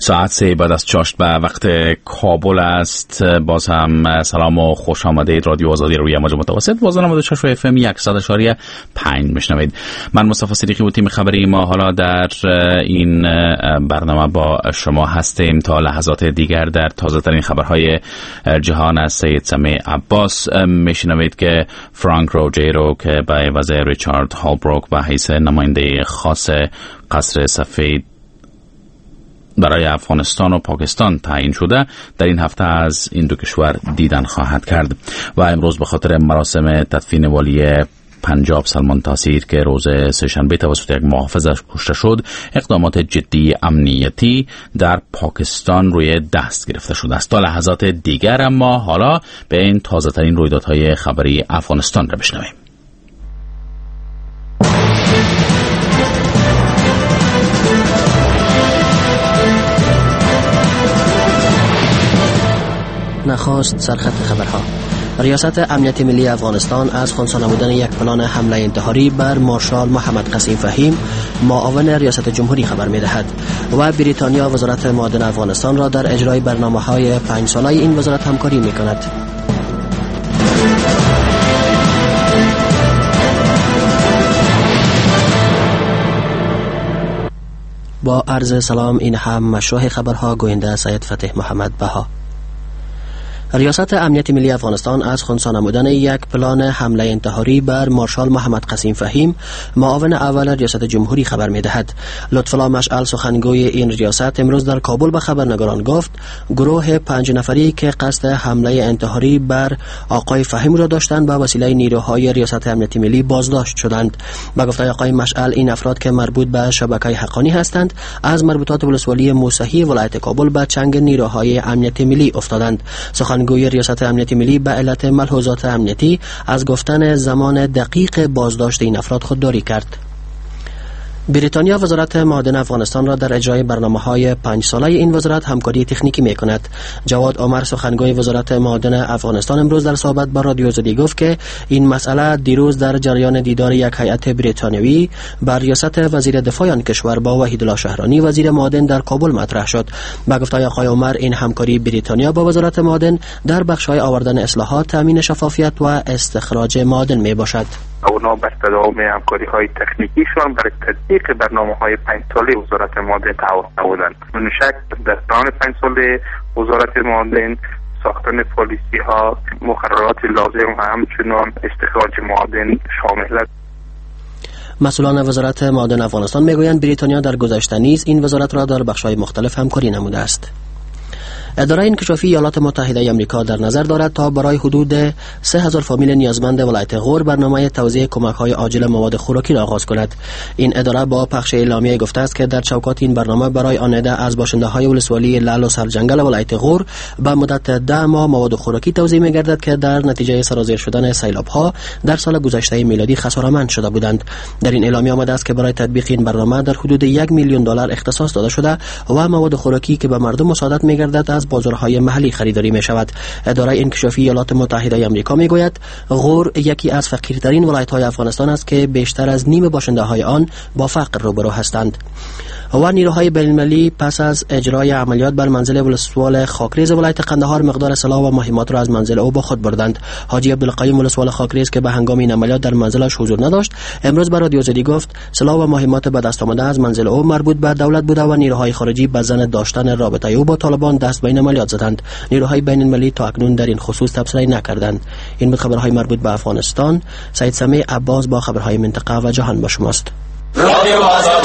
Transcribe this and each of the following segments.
ساعت 3 بعد از چاشت به وقت کابل است. باز هم سلام و خوش آمدید. رادیو آزادی روی موج متوسط 96 اف ام 100.5 میشنوید. من مصطفی صدیقی و تیم خبری ما حالا در این برنامه با شما هستیم تا لحظات دیگر. در تازه ترین خبرهای جهان از سید سمیع عباس میشنوید که فرانک روجیرو که به وزیر ریچارد هولبروک به حیث نماینده خاص قصر سفید برای افغانستان و پاکستان تعیین شده در این هفته از این دو کشور دیدن خواهد کرد. و امروز به خاطر مراسم تدفین والی پنجاب سلمان تاثیر که روز سه‌شنبه توسط یک محافظش کشته شد، اقدامات جدی امنیتی در پاکستان روی دست گرفته شده است. تا لحظات دیگر اما حالا به این تازه ترین رویدادهای خبری افغانستان را بشنویم. نخست سرخط خبرها. ریاست امنیت ملی افغانستان از خنثی نمودن یک پلان حمله انتحاری بر مارشال محمد قسیم فهیم معاون ریاست جمهوری خبر می‌دهد و بریتانیا وزارت معادن افغانستان را در اجرای برنامه‌های 5 ساله این وزارت همکاری می‌کند. با عرض سلام، این هم مشروع خبرها. گوینده سید فتح محمد بها. ریاست امنیت ملی افغانستان از خنثی نمودن یک پلان حمله انتحاری بر مارشال محمد قسیم فهیم معاون اول ریاست جمهوری خبر می‌دهد. لطف‌الله مشعل سخنگوی این ریاست امروز در کابل به خبرنگاران گفت گروه 5 نفری که قصد حمله انتحاری بر آقای فهیم را داشتند به وسیله نیروهای ریاست امنیت ملی بازداشت شدند. با گفته آقای مشعل این افراد که مربوط به شبکه حقانی هستند از مربوطات ولسوالی موسهی ولایت کابل به چنگ نیروهای امنیت ملی افتادند. گوی ریاست امنیت ملی به علت ملحوظات امنیتی از گفتن زمان دقیق بازداشت این افراد خودداری کرد. بریتانیا وزارت معادن افغانستان را در اجرای برنامه‌های 5 ساله این وزارت همکاری تکنیکی می‌کند. جواد عمر سخنگوی وزارت معادن افغانستان امروز در صحبت با رادیو آزادی گفت که این مسئله دیروز در جریان دیدار یک هیئت بریتانیایی بر ریاست وزیر دفاع آن کشور با وحیدالله شهرانی وزیر معادن در کابل مطرح شد. با گفته آقای عمر این همکاری بریتانیا با وزارت معادن در بخش‌های آوردن اصلاحات، تامین شفافیت و استخراج معادن میباشد. اونا بر تداوم همکاری‌های تکنیکیشان برای تطبیق برنامه‌های 5 ساله وزارت معادن تعهد نمودند. بدون شک در پلان 5 ساله وزارت معادن ساختن پالیسی‌ها، مقررات لازم و همچنان استخراج معادن شامل است. مسئولان وزارت معادن افغانستان میگویند بریتانیا در گذشته نیز این وزارت را در بخش‌های مختلف همکاری نموده است. اداره انکشافی ایالات متحده آمریکا در نظر دارد تا برای حدود 3000 فامیل نیازمند ولایت غور برنامه توزیع کمک‌های عاجل مواد خوراکی را آغاز کند. این اداره با پخش اعلامیه گفته است که در چوکات این برنامه برای آن عده از باشنده‌های ولسوالی لعل و سرجنگل ولایت غور به مدت 10 ماه مواد خوراکی توزیع می‌گردد که در نتیجه سرازیر شدن سیلاب‌ها در سال گذشته میلادی خساره‌مند شده بودند. در این اعلامیه آمده است که برای تطبیق این برنامه در حدود $1 میلیون اختصاص داده شده و مواد خوراکی که به مردم مساعدت می‌گردد از بازارهای محلی خریداری می شود. اداره انکشافی ایالات متحده آمریکا می گوید غور یکی از فقیرترین ولایت‌های افغانستان است که بیشتر از نیم باشنده‌های آن با فقر روبرو هستند. و نیروهای بین‌المللی پس از اجرای عملیات بر منزل ولسوال خاکریز ولایت قندهار مقدار سلاح و مهمات را از منزل او با خود بردند. حاجی عبدالقیوم ولسوال خاکریز که به هنگام این عملیات در منزلش حضور نداشت، امروز به رادیو آزادی گفت سلاح و مهمات به دست آمده از منزل او مربوط به دولت بوده و نیروهای خارجی به زن داشتن رابطه او با طالبان دست به این عملیات زدند. نیروهای بین‌المللی تا اکنون در این خصوص تبصره نکردند. این بود خبرهای مربوط به افغانستان. سید سمیع عباس با خبرهای منطقه و جهان با شماست. رادیو آزادی.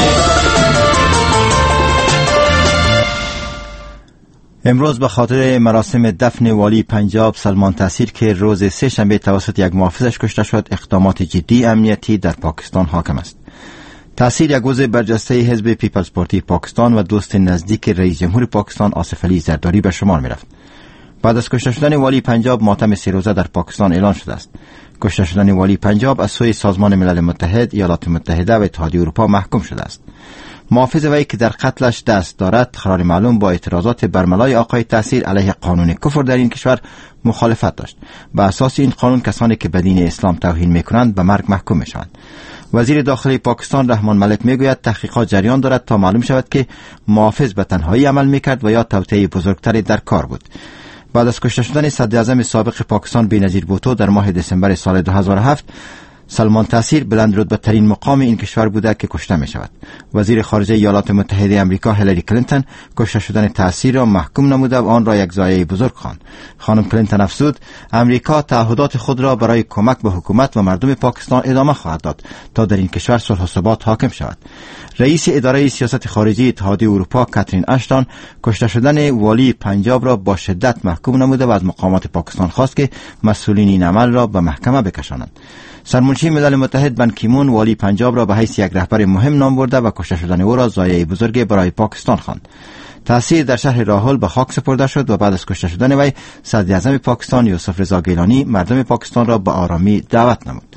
امروز به خاطر مراسم دفن والی پنجاب سلمان تاثیر که روز سه‌شنبه توسط یک محافظش کشته شد، اقدامات جدی امنیتی در پاکستان حاکم است. تاثیر یک عضو برجسته حزب پیپلز پارتی پاکستان و دوست نزدیک رئیس جمهور پاکستان آصف علی زرداری به شمار می رفت. بعد از کشته شدن والی پنجاب ماتم 3 روزه در پاکستان اعلان شده است. کشته شدن والی پنجاب از سوی سازمان ملل متحد، ایالات متحده و اتحادیه اروپا محکوم شده است. محافظ وی که در قتلش دست دارد قرار معلوم با اعتراضات برملای آقای تاثیر علیه قانون کفر در این کشور مخالفت داشت. به اساس این قانون کسانی که به دین اسلام توهین میکنند به مرگ محکوم میشوند. وزیر داخلی پاکستان رحمان ملک میگوید تحقیقات جریان دارد تا معلوم شود که محافظ به تنهایی عمل میکرد و یا توطئه بزرگتری در کار بود. بعد از کشته شدن صدر اعظم سابق پاکستان بینظیر بوتو در ماه دسامبر سال 2007، سلمان تاثیر بلند رتبه ترین مقام این کشور بوده که کشته می شود. وزیر خارجه ایالات متحده آمریکا هیلاری کلینتون کشته شدن تاثیر را محکوم نموده و آن را یک ضایعه بزرگ خواند. خانم کلینتون افزود امریکا تعهدات خود را برای کمک به حکومت و مردم پاکستان ادامه خواهد داد تا در این کشور صلح و ثبات حاکم شود. رئیس اداره سیاست خارجی اتحادیه اروپا کاترین اشتون کشته شدن والی پنجاب را با شدت محکوم نموده و از مقامات پاکستان خواست که مسئولین این عمل را به محکمه بکشانند. سرمنشی ملل متحد بن کی مون والی پنجاب را به حیث یک رهبر مهم نام برده و کشته شدن او را ضایعه بزرگ برای پاکستان خواند. تأثیر در شهر راهول به خاک سپرده شد و بعد از کشته شدن وی صدر اعظم پاکستان یوسف رضا گیلانی مردم پاکستان را به آرامی دعوت نمود.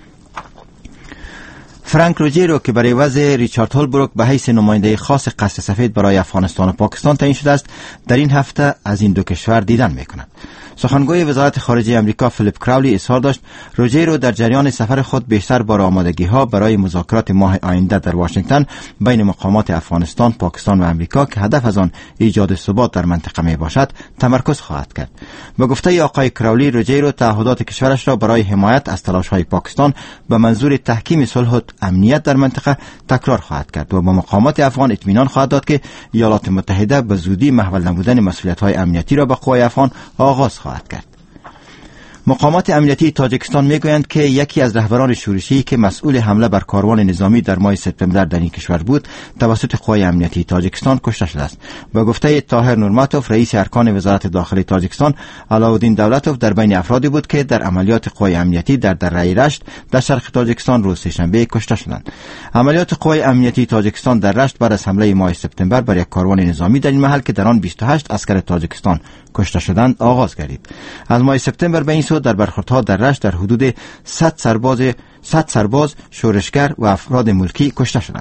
فرانک روجیرو که برای وضع ریچارد هولبروک به حیث نماینده خاص قصر سفید برای افغانستان و پاکستان تعیین شده است، در این هفته از این دو کشور دیدن می‌کند. سخنگوی وزارت خارجه آمریکا فیلیپ کراولی اظهار داشت روجیرو در جریان سفر خود بیشتر بر آمادگی‌ها برای مذاکرات ماه آینده در واشنگتن بین مقامات افغانستان، پاکستان و آمریکا که هدف از آن ایجاد ثبات در منطقه می باشد تمرکز خواهد کرد. به گفته آقای کراولی، روجیرو تعهدات کشورش را برای حمایت از تلاش‌های پاکستان به منظور تحکیم صلح و امنیت در منطقه تکرار خواهد کرد و به مقامات افغان اطمینان خواهد داد که ایالات متحده به زودی محول نمودن مسئولیت‌های امنیتی را به قوای افغان آغاز خواهد کرد. مقامات امنیتی تاجیکستان میگویند که یکی از رهبران شورشی که مسئول حمله بر کاروان نظامی در ماه سپتامبر در این کشور بود توسط قوای امنیتی تاجیکستان کشته شده است. با گفته طاهر نورماتوف رئیس ارکان وزارت داخلی تاجیکستان، علاءالدین دولتوف در بین افرادی بود که در عملیات قوای امنیتی در دره رشت در شرق تاجیکستان روز سه‌شنبه کشته شدند. عملیات قوای امنیتی تاجیکستان در رشت بعد از حمله ماه سپتامبر بر یک کاروان نظامی در این محل که در آن 28 عسکر تاجیکستان کشته شدند آغاز گردید. از ماه سپتامبر به این سو در برخوردها در رشت در حدود 100 سرباز، شورشگر و افراد ملکی کشته شدند.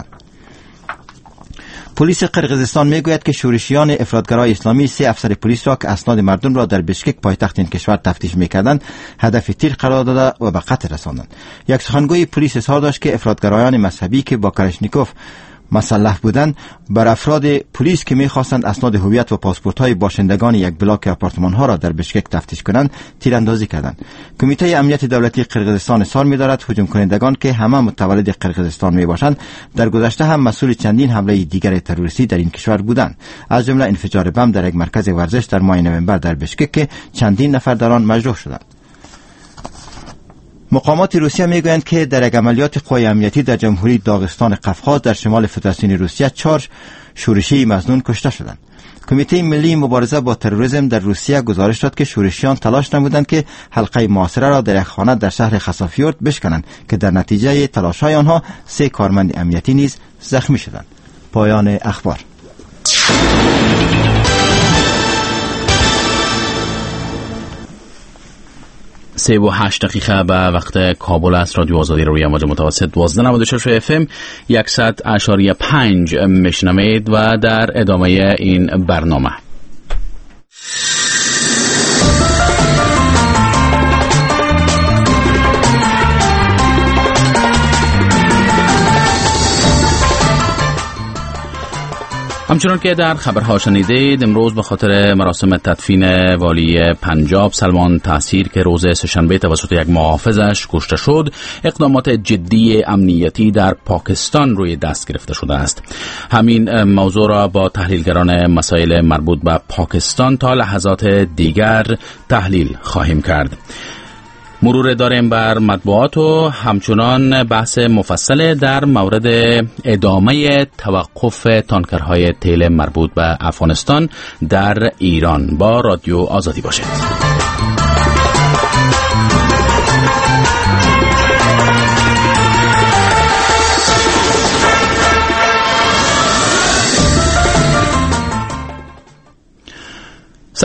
پلیس قرقیزستان میگوید که شورشیان افراطگرای اسلامی 3 افسر پلیس را که اسناد مردم را در بشکک پایتخت این کشور تفتیش میکردند هدف تیر قرار داده و به قتل رساندند. یک سخنگوی پلیس اظهار داشت که افراطگرایان مذهبی که با کلاشنیکوف مسلح بودند بر افراد پلیس که می‌خواستند اسناد هویت و پاسپورت‌های باشندگان یک بلاک آپارتمان‌ها را در بشکک تفتیش کنند تیراندازی کردند. کمیته امنیت دولتی قرقیزستان اظهار می‌دارد هجوم کنندگان که همه متولد قرقیزستان میباشند در گذشته هم مسئول چندین حمله دیگر تروریستی در این کشور بودند، از جمله انفجار بم در یک مرکز ورزش در ماه نوامبر در بشکک که چندین نفر در آن مجروح شدند. مقامات روسیه میگویند که در یک عملیات قوای امنیتی در جمهوری داغستان قفقاز در شمال فدراسیون روسیه 4 شورشی مظنون کشته شدند. کمیته ملی مبارزه با تروریسم در روسیه گزارش داد که شورشیان تلاش نمودند که حلقه محاصره را در یک خانه در شهر خسافیورد بشکنند که در نتیجه تلاش‌های آنها 3 کارمند امنیتی نیز زخمی شدند. پایان اخبار. 3:08 دقیقه به وقت کابل است. رادیو آزادی روی امواج متوسط 1296 FM 100.5 میشنوید و در ادامه این برنامه همچنان که در خبرها شنیدید، امروز به خاطر مراسم تدفین والی پنجاب سلمان تاثیر که روز سه‌شنبه توسط یک محافظش کشته شد، اقدامات جدی امنیتی در پاکستان روی دست گرفته شده است. همین موضوع را با تحلیلگران مسائل مربوط به پاکستان تا لحظات دیگر تحلیل خواهیم کرد. مرور داریم بر مطبوعات و همچنان بحث مفصل در مورد ادامه توقف تانکرهای تیل مربوط به افغانستان در ایران. با رادیو آزادی باشید.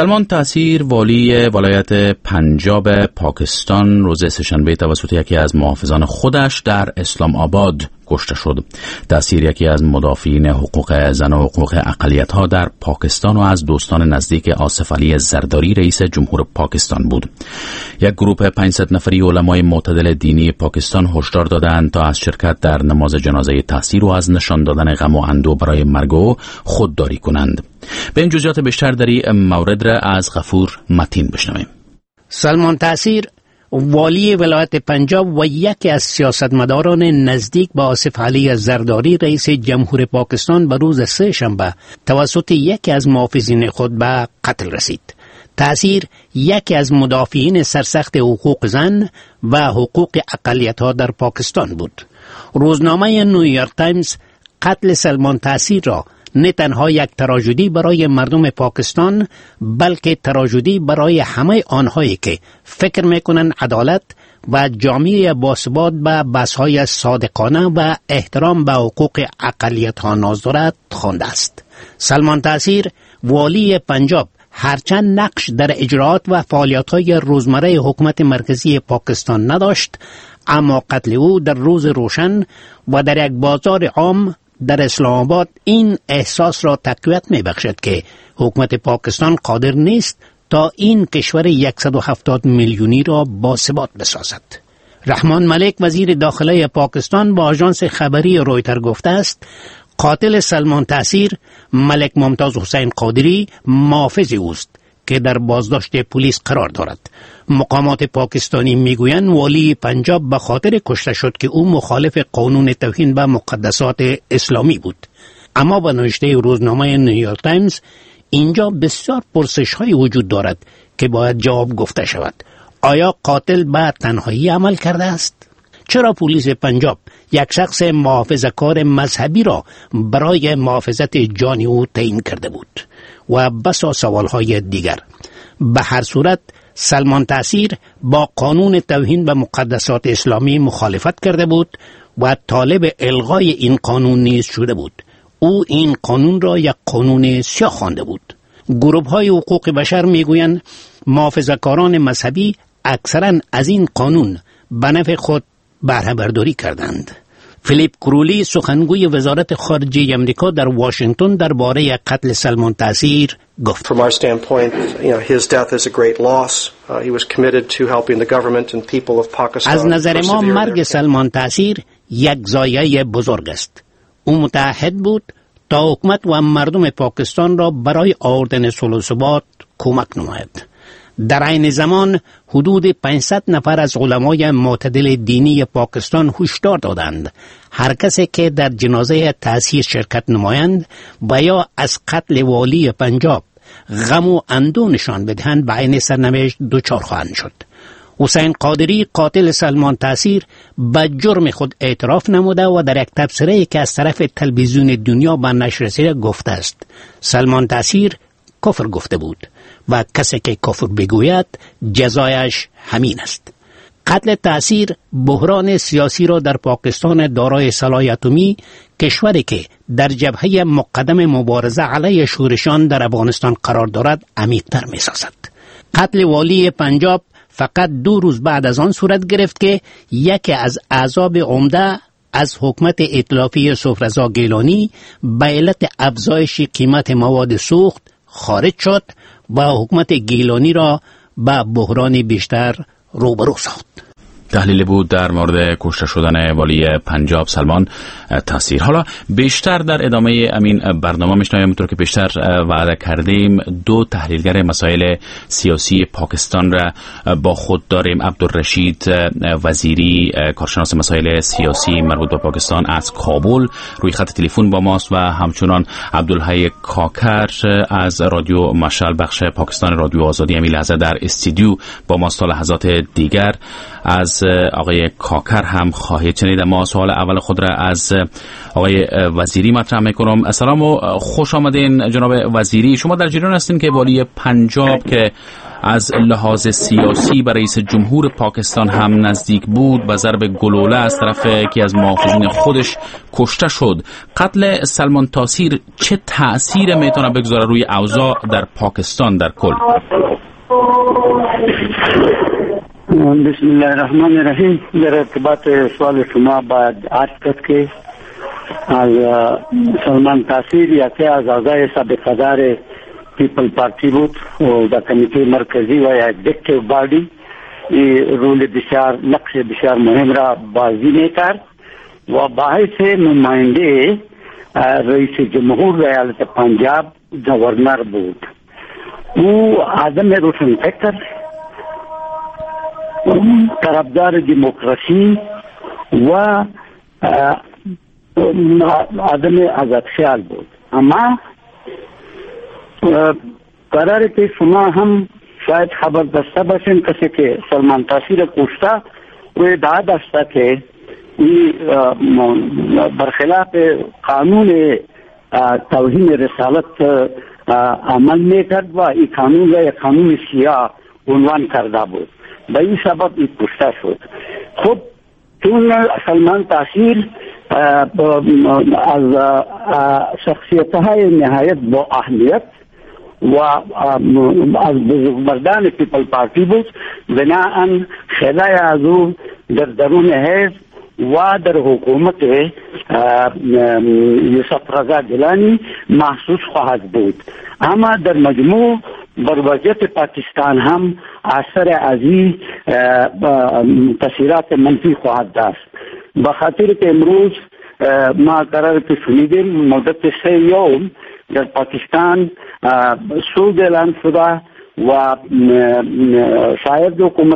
سلمان تاثیر والی ولایت پنجاب پاکستان روز سه‌شنبه توسط یکی از محافظان خودش در اسلام آباد کشته شد. تاثیر یکی از مدافعین حقوق زن و حقوق اقلیت‌ها در پاکستان و از دوستان نزدیک آصف علی زرداری رئیس جمهور پاکستان بود. یک گروه 500 نفری علمای معتدل دینی پاکستان هشدار دادند تا از شرکت در نماز جنازه تاثیر و از نشان دادن غم و اندوه برای مرگ او خودداری کنند. به این جزئیات بیشتر در این مورد را از غفور متین بشنویم. سلمان تاثیر والی ولایت پنجاب و یکی از سیاستمداران نزدیک با آصف علی زرداری رئیس جمهور پاکستان به روز سه‌شنبه توسط یکی از محافظین خود به قتل رسید. تاثیر یکی از مدافعین سرسخت حقوق زن و حقوق اقلیت‌ها در پاکستان بود. روزنامه نیویورک تایمز قتل سلمان تاثیر را نه تنها یک تراژدی برای مردم پاکستان بلکه تراژدی برای همه آنهایی که فکر میکنند عدالت و جامعه باثبات به بحث‌های صادقانه و احترام به حقوق اقلیت‌ها ناز دارد خوانده است. سلمان تاثیر والی پنجاب هرچند نقش در اجراات و فعالیت‌های روزمره حکومت مرکزی پاکستان نداشت، اما قتل او در روز روشن و در یک بازار عام در اسلام آباد این احساس را تقویت می بخشد که حکومت پاکستان قادر نیست تا این کشور 170 میلیونی را باثبات بسازد. رحمان ملک وزیر داخله پاکستان با آژانس خبری رویتر گفته است قاتل سلمان تاثیر ملک ممتاز حسین قادری محافظ اوست که در بازداشت پلیس قرار دارد. مقامات پاکستانی میگویند والی پنجاب به خاطر کشته شد که او مخالف قانون توهین به مقدسات اسلامی بود. اما به نوشته روزنامه نیویورک تایمز اینجا بسیار پرسش‌های وجود دارد که باید جواب گفته شود. آیا قاتل به تنهایی عمل کرده است؟ چرا پلیس پنجاب یک شخص محافظه‌کار مذهبی را برای محافظت جان او تعیین کرده بود؟ و بسا سوالهای دیگر. به هر صورت سلمان تاثیر با قانون توهین به مقدسات اسلامی مخالفت کرده بود و طالب الغای این قانون نیز شده بود. او این قانون را یک قانون سیاه خوانده بود. گروه‌های حقوق بشر میگویند محافظه‌کاران مذهبی اکثراً از این قانون به نفع خود بهره برداری کردند. فیلیپ کرولی سخنگوی وزارت خارجه امریکا در واشنگتن درباره قتل سلمان تاثیر گفت: From our standpoint, his death is a great loss. He was committed to helping the government and people of Pakistan. از نظر ما مرگ سلمان تاثیر یک ضایعه بزرگ است. او متعهد بود تا حکومت و مردم پاکستان را برای آوردن صلح و ثبات کمک نماید. در عین زمان حدود 500 نفر از علمای معتدل دینی پاکستان هشدار دادند هر کسی که در جنازه تاثیر شرکت نمایند و یا از قتل والی پنجاب غم و اندوه نشان بدهند به عین سرنوشت دچار خواهند شد. حسین قادری قاتل سلمان تاثیر به جرم خود اعتراف نموده و در یک تبصره‌ای که از طرف تلویزیون دنیا به نشر رسیده گفته است سلمان تاثیر کفر گفته بود و کسی که کفر بگوید جزایش همین است. قتل تاثیر بحران سیاسی را در پاکستان دارای سلاح اتمی، کشوری که در جبهه مقدم مبارزه علیه شورشان در افغانستان قرار دارد عمیق‌تر می‌سازد. قتل والی پنجاب فقط 2 روز بعد از آن صورت گرفت که یکی از اعضاب عمده از حکومت ائتلافی صفرضا گیلانی به علت افزایش قیمت مواد سوخت خارج شد و حکومت گیلانی را به بحران بیشتر روبرو ساخت. تحلیل بود در مورد کشته شدن والی پنجاب سلمان تاثیر. حالا بیشتر در ادامه امین برنامه میشنویم. همونطور که بیشتر وعده کردیم 2 تحلیلگر مسائل سیاسی پاکستان را با خود داریم. عبدالرشید وزیری کارشناس مسائل سیاسی مربوط به پاکستان از کابل روی خط تلفن با ماست و همچنان عبدالحی کاکر از رادیو مشعل بخش پاکستان رادیو آزادی همین لحظه در استودیو با ماست. تا لحظات دیگر از از آقای کاکر هم خواهید شنید. ما سوال اول خود را از آقای وزیری مطرح میکنم. سلام و خوش آمدین جناب وزیری. شما در جریان هستین که والی پنجاب که از لحاظ سیاسی به رئیس جمهور پاکستان هم نزدیک بود و ضرب گلوله از طرف یکی از محافظین خودش کشته شد، قتل سلمان تاثیر چه تأثیر میتونه بگذاره روی اوضاع در پاکستان در کل؟ بسم الله الرحمن الرحیم. در ارتباط سوال شما باید عرض کرد که از سلمان تاثیر یکی از اعضای سابقه‌دار پیپل پارتی بود و در کمیته مرکزی و اگزیکتیو بادی رول بسیار نقش بسیار مهم را بازی میکرد و باعث نماینده رئیس جمهور ایالت پنجاب گورنر بود. او آدم روشنفکر، طرفدار دموکراسی و آدم آزاد خیال بود. اما قراره که شما هم شاید خبر داشته باشین کسی که سلمان تاثیر کشته و ادعا داشته که برخلاف قانون توهین رسالت عمل میکرد و این قانون را یک قانون سیاه عنوان کرده بود، به این سبب این کشته شد. خب چون سلمان تاثیر از شخصیت‌های نهایت با اهمیت و از بزرگمردان پیپل پارتی بود، بناهن خیلی از او در درون حزب و در حکومت یوسف رضا گیلانی محسوس خواهد بود. اما در مجموع بر وضعیت پاکستان هم اثر ازی تاثیرات منفی خواهد داشت، به خاطر که امروز ما قرار که شنیدیم مدت 3 یوم در پاکستان سود اعلان شده و شاید حکومت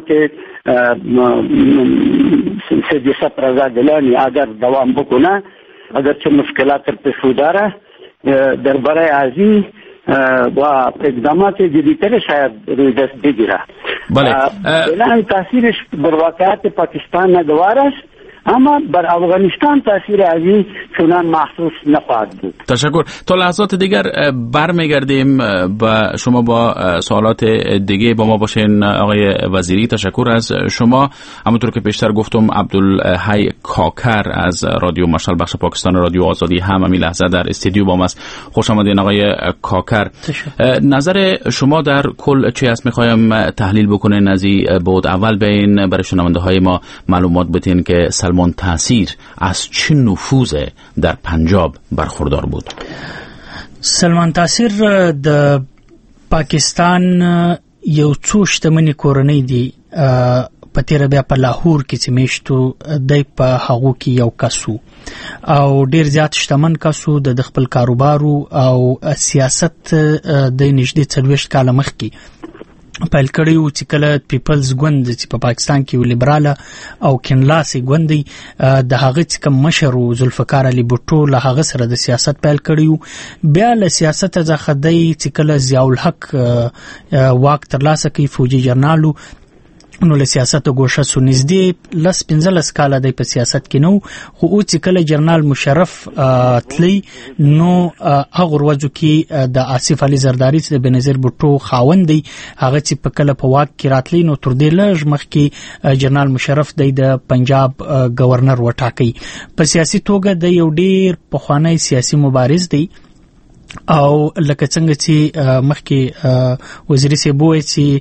سید یوسف رضا گیلانی اگر دوام بکنه، اگر چه مشکلات پیش داره درباره ازی و اقدامات جدیدتر شاید روی دست بگیره. بله. اعلان تاثیرش بر واقعیت پاکستان نگوار است، اما بر افغانستان تاثیر ازی چنان محسوس نخواهد بود. تشکر. تا لحظات دیگر برمیگردیم و شما با سوالات دیگه با ما باشین آقای وزیری. تشکر از شما. همونطور که پیشتر گفتم عبدالحی کاکر از رادیو مشعل بخش پاکستان رادیو آزادی هم همین لحظه در استودیو با ماست. خوش آمدین آقای کاکر. نظر شما در کل چی است؟ میخوایم تحلیل بکنین از این بود. اول بین برای شنونده های ما معلومات بدین که سلمان تاثیر از چه نفوذ در پنجاب برخوردار بود؟ سلمان تاثیر د پاکستان یو څو شتمنې کورنۍ دي په تیره بیا په لاهور کې چې میشتو دی په هغو کې یو کسو او ډیر زیات شتمن کسو د خپل کاروبارو او سیاست د نږدې 40 کاله مخکې پیل کړیو چې کله پیپلز ګوند چې په پاکستان کې یو لیبراله او کینلاسي ګوند دی د هغه چې کوم مشر ذوالفقار علي بوټو له هغه سره د سیاست پیل کړیو. بیا له سیاست څخه دی چې کله ضیاء الحق واک ترلاسه کوي فوجي جرنالو نو له سیاست ګوښه سو نږدې 15 کاله دی په سیاست کې نو خو او چې کله جنرال مشرف تلی نو هغه ورځو کې د آصف علي زرداری چې د بنظیر بوټو خاوند دی هغه چې په کله په واک کې راتلی نو تر دې لږ مخکې جنرال مشرف دی د پنجاب گورنر وټاکي. په سیاسي توګه د یو ډیر پخوانی سیاسي مبارز دی او لکه څنګه چې مخکې وزیري صاحب وایي چې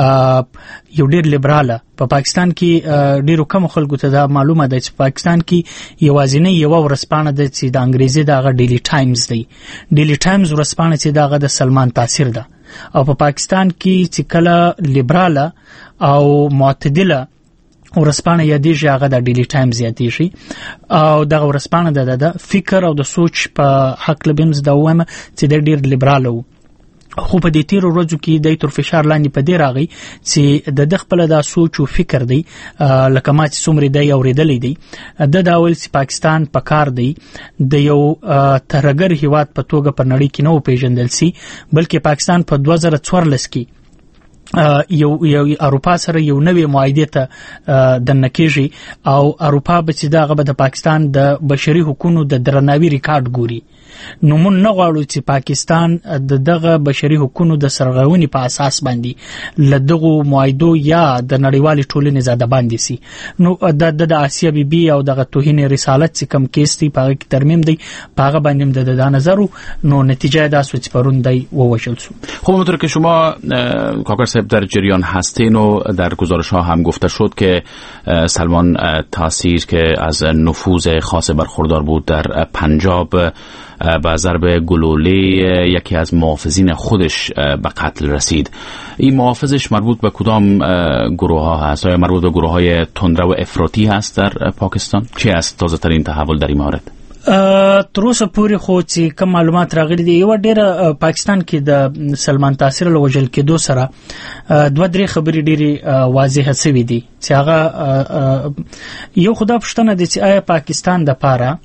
یو ډیر لیبراله په پاکستان کې ډیرو کم خلکو ته دا معلومه ده چې پاکستان کې یوازینی یو ورځپاڼه ده چې د انګریزي دغه ډیلی ټایمز دی. ډیلی ټایمز ورځپاڼه چې دغه د سلمان تاثیر ده او په پاکستان کې چې کله لیبراله او معتدله ورځپاڼه یادېږي هغه د ډیلی ټایمز یادېږي او دغه ورځپاڼه د فکر او د سوچ په حق لبیمز دا وایم چې د ډیر لیبرال وو. خو په دې تیرو ورځو کې د تر فشار لاندې په دې راغی چې د خپل د سوچ او فکر دی لکه ما چې څومره دی اوریدلې دی د داول چې پاکستان په کار دی د یو ترګر هیواد په توګه په نړۍ کې نو پیژندل سي، بلکې پاکستان په 2014 کې یو اروپا سره یو نوې معاهده ته دننه کېږي او اروپا به چې دغه د پاکستان د بشري حقوقو د درناوي ریکارډ ګوري. نو مونږ نه غواړو چې پاکستان دغه بشري حقوقو د سرغړونې په اساس باندې له دغو معاهدو یا د نړیوالې ټولنې زده باندې سي. نو د آسیا بیبي او دغه توهین رسالت چې کم کیس دی په کې ترمیم دی په هغه باندې د نظر نو نتیجه دا سو چې پرون دی ووژل شو. خب همونطور که شما کاکر صاحب در جریان هستین و در گزارش ها هم گفته شد که سلمان تاثیر که از نفوذ خاص برخوردار بود در پنجاب با ضرب گلوله یکی از محافظین خودش به قتل رسید. این محافظش مربوط به کدام گروه ها هست؟ آیا مربوط به گروه های تندرو و افراطی هست در پاکستان؟ چی است تازه ترین تحول در این مورد؟ تر اوسه پورې خو چې کوم معلومات راغلي دي یو ډېر پاکستان کې د سلمان تاثیر له وژل کېدو سره دوه درې خبرې ډېرې واضحه شوې دي چې هغه یو خدا پوښتنه دي چې آیا پاکستان د پاره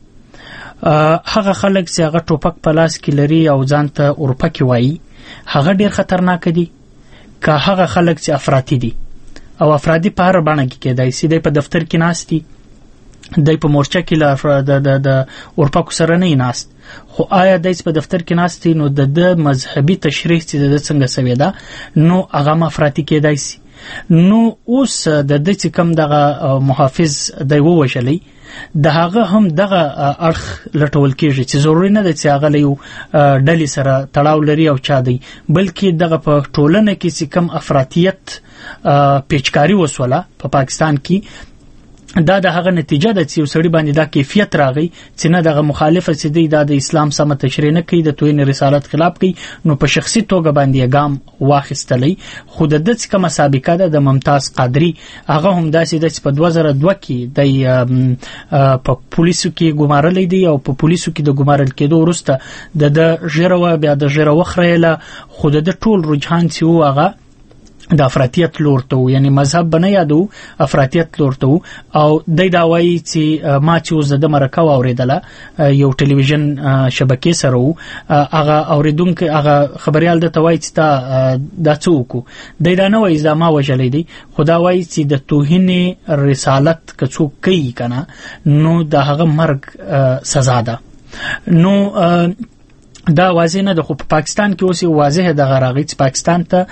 هغه خلک چې هغه ټوپک په لاس کې لري او ځان ته اروپا کې وایي هغه ډېر خطرناک دي که هغه خلک چې افراطي دي او افرادي په هر بڼه کې کېدای شي د په دفتر کې ناستي دای په مورچه کې د اروپا کو سره نه ناست خو آیا دای په دفتر کې ناستي نو د مذهبي تشریح چې د څنګه سوي ده نو هغه افراطي کېدای شي. نو اوس د دې کم دغه محافظ دی ووژلی د هغه هم دغه اړخ لټول کېږي چې ضروري نه ده چې هغه له ډلې سره تړاو لري او چا دی بلکې دغه په ټولنه کې چې کم افراطیت پیچکاری وسوله په پاکستان کې دا د هغه نتیجه ده چې وسړي باندې دا کیفیت راغی چې نه دغه مخالفت چې دی د اسلام سم تشریح نه کوي د توهین رسالت خلاف کوي نو په شخصي توګه باندې ګام واخیستلی. خو د دې کومه سابقه ده د ممتاز قادری هغه هم داسې د په 2002 کې د په پولیسو کې ګمارل دي او په پولیسو کې د ګمارل کېدو وروسته د ژیرو بیا د ژیرو خړېله خو د ټول رجحان چې هغه د افراطیت لور ته یعنی مذهب بنه یادو افراطیت لور ته او د داوی چې ما چې اوس د مرکه اوریدله یو ټلویزیون شبکې سره هغه اوریدونکو هغه خبريال د توای چې دا څوک د نه وای دا ما وجلې دي خدا وای چې د توهین رسالت کڅو کوي کنه نو د هغه مرګ سزا ده. نو دا واضح نه ده خو په پاکستان کې اوس واضح ده غراغي چې پاکستان ته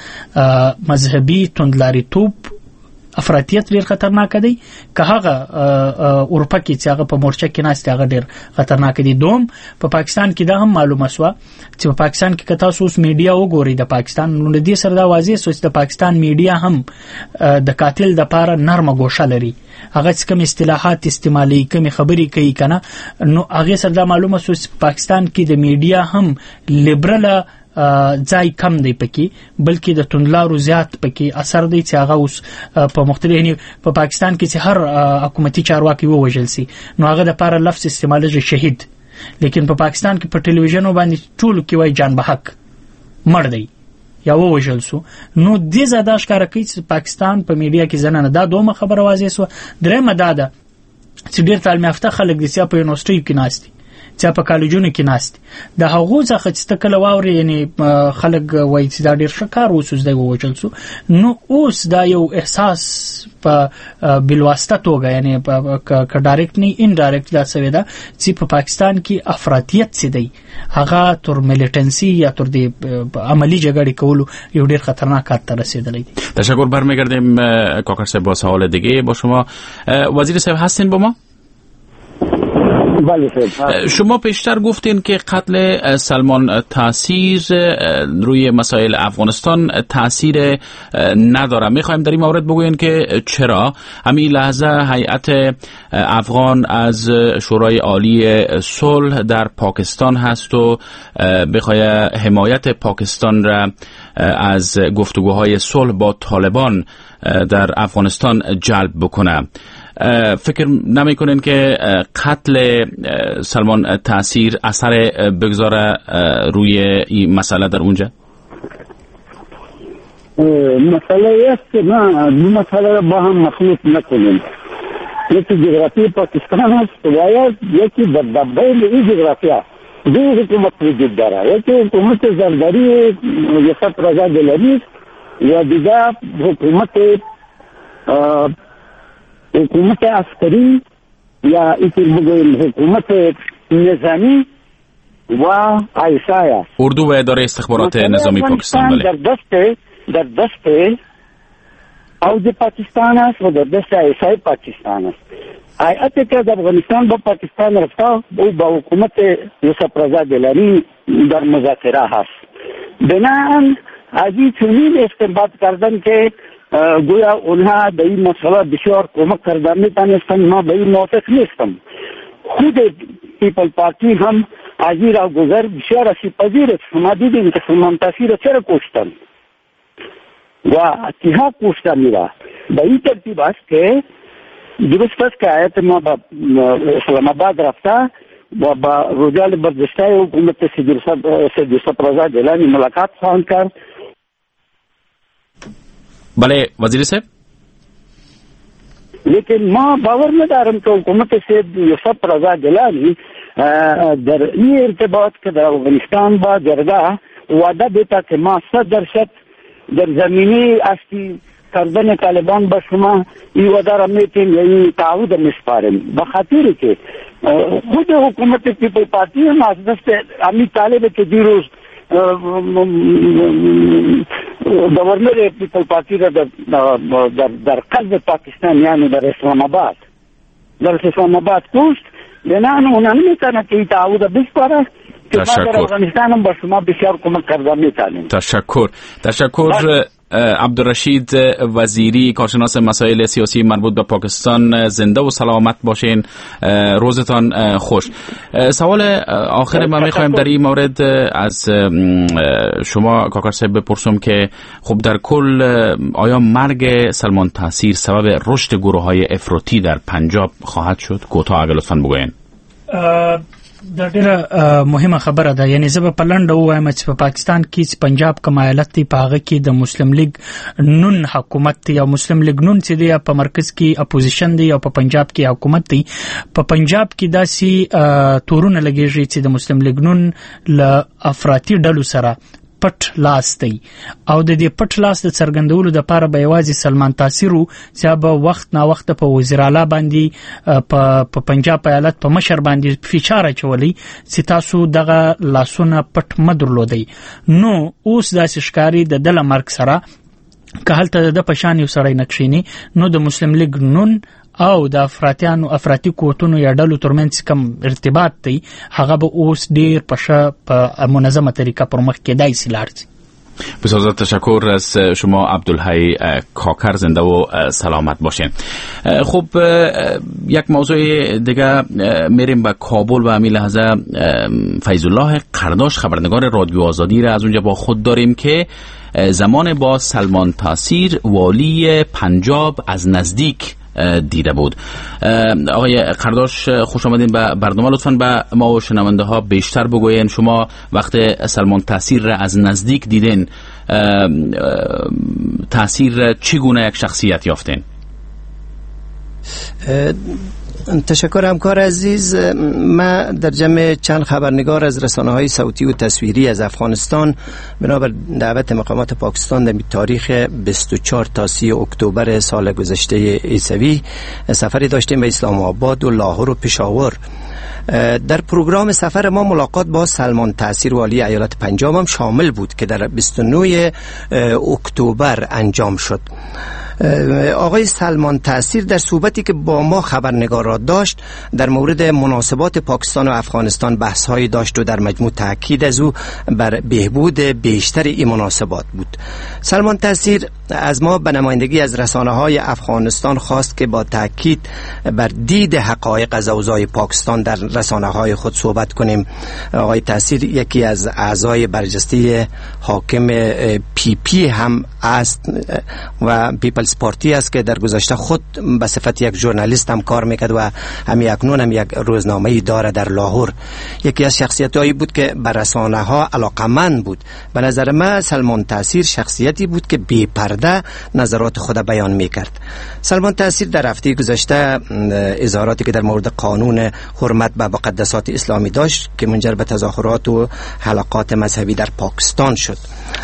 مذهبي توندلاریتوب افراطیت ډیر خطرناک دی که هغه اروپا کې چې هغه په مورچه کې ناست هغه ډیر خطرناک دی. دوم په پاکستان کې دا هم معلومه شو چې په پاکستان کې کتا اوس میډیا وګوري د پاکستان نو د دې سره دا واضح شو چې د پاکستان میډیا هم د قاتل د پاره نرمه ګوشه لري هغه کوم اصطلاحات استعمالي کوم خبري کوي کنه نو هغه سره دا معلومه شو چې پاکستان کې د میډیا هم لیبرل ځای کم دی پکې بلکې د توندلارو زیات پکې اثر دی چې هغه اوس په مختلفو په پاکستان کې چې هر حکومتي چارواکي ووژل سي نو هغه د لپاره لفظ استعمالوي شهید لیکن په پاکستان کې په ټلویزیون باندې ټول کې وای جان بحق مړ دی یا ووژل سو نو دې زاده ښکار کوي چې پاکستان په میډیا کې زنانه دا دومره خبره واضح سو. درېمه دا ده چې ډېر تعلیم یافته خلک د سیا په یونیورسيټي کې ناشتي چې په کالجونو کې ناشتي د هغه څخه چې تکل واوري یعنی خلک وایي چې دا ډېر شکار وسوس دی ووژل سو نو اوس دا یو احساس په بلواسطه توګه یعنی که ډایرکټ نه انډایرکټ دا څه ده چې په پاکستان کې افراطیت څه دی هغه تر میلیټنسي یا تر دې عملی جګړې کولو یو ډېر خطرناک کار ته رسیدلی دی. تشکر. برمیگردیم کاکر صاحب با سوال دیگه با شما. وزیر صاحب هستین با ما؟ شما پیشتر گفتین که قتل سلمان تاثیر روی مسائل افغانستان تاثیر نداره. میخوایم در این مورد بگوین که چرا. همین لحظه هیئت افغان از شورای عالی صلح در پاکستان هست و بخواه حمایت پاکستان را از گفتگوهای صلح با طالبان در افغانستان جلب بکنه. فکر نمی کنین که قتل سلمان تاثیر اثر بگذاره روی این مسئله در اونجا؟ مسئله است که نه دو مسئله با هم مخلوط نکنیم. یکی جغرافی پاکستان است باید یکی در دبیر این جغرافیا دو حکومت وجود داره. یکی حکومت زرداری ریاست رضا دهلوی و دیگه حکومت عسکری یا بگویم حکومت نظامی و آیسای است. اردو و اداره استخبارات نظامی پاکستان در دست او پاکستان است و در دست آیسای پاکستان است. آیتی که در افغانستان با پاکستان رفته او با حکومت یوسف رضا گیلانی در مذاکره هست. بنابراین از این چنین استنباط کردن که گویا اونها به این مسئله بسیار کمک کردن میتونستن، ما به این موافق نیستم. خود پیپل پارتی هم از این را گذر بسیار آسیب‌پذیر است. ما دیدیم که سلمان تاثیر را کشتن و اتحاد کشتن میره. به این ترتیب است که درست است که آیت ما با اسلام آباد رفته و با رجال برداشته حکومت سید یوسف رضا گیلانی ملاقات خواهند کرد. بله وزیر صاحب، لیکن ما باور ندارم که حکومت سید یوسف رضا گیلانی در این ارتباط که در افغانستان با جرگه وعده دیتا که ما 100% در زمینه اصلی کردن طالبان با شما این وعده را میتیم یا این تعهد میسپاریم، بخاطر که خود حکومت پیپل پارتی هم از دست امی طالب که دیروز گورنر پیپل پارتی را در قلب پاکستان یعنی در اسلام آباد کشت. بنابراین اونا نمیتونه که این تعهد بسپاره که ما در افغانستان هم با شما بسیار کمک کردن میتونیم. تشکر. عبدالرشید وزیری، کارشناس مسائل سیاسی مربوط به پاکستان، زنده و سلامت باشین، روزتان خوش. سوال آخر ما میخوایم در این مورد از شما کاکر صاحب بپرسم که خب در کل آیا مرگ سلمان تاثیر سبب رشد گروه‌های افراطی در پنجاب خواهد شد؟ کوتاه اگه لطفاً بگوین. دا ډیره مهمه خبره ده. یعنی زه په لنډه ووایم چې په پاکستان کې پنجاب کوم ایالت دی په هغه کې د مسلم لیگ نون حکومت دی یا مسلم لیگ نون چې دی په مرکز کې اپوزیشن دی او په پنجاب کې حکومت دی. په پنجاب کې داسې تورونه لګیږي چې د مسلم لیگ نون له افراطي ډلو سره پټ لاس دی او د دې پټ لاس د څرګندولو لپاره به یوازې سلمان تاثیر چې به وخت نا وخت په وزیر اعلی باندې په پنجاب ایالت په مشر باندې فشار اچولي چې تاسو دغه لاسونه پټ مدرلودي. نو اوس داسې ښکاری د دله مرګ سره که هلته د پشان یو سړی نکشینی نو د مسلم لیگ نون او د افراطي قوتونو یا ډلو ترمنځ کم ارتباط دی هغه به اوس ډیر په منظمه طریقه پر مخ کېدای شي لاړ شي. بسیار تشکر از شما عبدالحی کاکر، زنده و سلامت باشین. خب یک موضوع دیگه میریم به کابل و همین لحظه فیض الله قرداش خبرنگار رادیو آزادی را از اونجا با خود داریم که زمان با سلمان تاثیر والی پنجاب از نزدیک دیده بود. آقای قرداش خوش آمدین به برنامه. لطفاً به ما و شنونده ها بیشتر بگوین شما وقت سلمان تاثیر را از نزدیک دیدین تاثیر چگونه یک شخصیت یافتین؟ تشکر همکار عزیز. من در جمع چند خبرنگار از رسانه‌های صوتی و تصویری از افغانستان بنابر دعوت مقامات پاکستان در تاریخ 24 تا 30 اکتبر سال گذشته عیسوی سفری داشتیم به اسلام آباد و لاهور و پشاور. در پروگرام سفر ما ملاقات با سلمان تاثیر والی ایالت پنجاب هم شامل بود که در 29 اکتبر انجام شد. آقای سلمان تاثیر در صحبتی که با ما خبرنگارا داشت در مورد مناسبات پاکستان و افغانستان بحث‌هایی داشت و در مجموع تاکید از او بر بهبود بیشتر این مناسبات بود. سلمان تاثیر از ما به نمایندگی از رسانه‌های افغانستان خواست که با تاکید بر دید حقایق از اوضاع پاکستان در رسانه‌های خود صحبت کنیم. آقای تاثیر یکی از اعضای برجسته حاکم PP هم است و پیپلز پارتی است که در گذشته خود به صفت یک ژورنالیست هم کار میکرد و همین اکنون هم یک روزنامه‌ای داره در لاهور. یکی از شخصیتایی بود که بر رسانه‌ها علاقمند بود. به نظر من سلمان تاثیر شخصیتی بود که بی پرده نظرات خود بیان میکرد. سلمان تاثیر در هفته گذشته اظهاراتی که در مورد قانون حرمت به مقدسات اسلامی داشت که منجر به تظاهرات و حلقات مذهبی در پاکستان شد.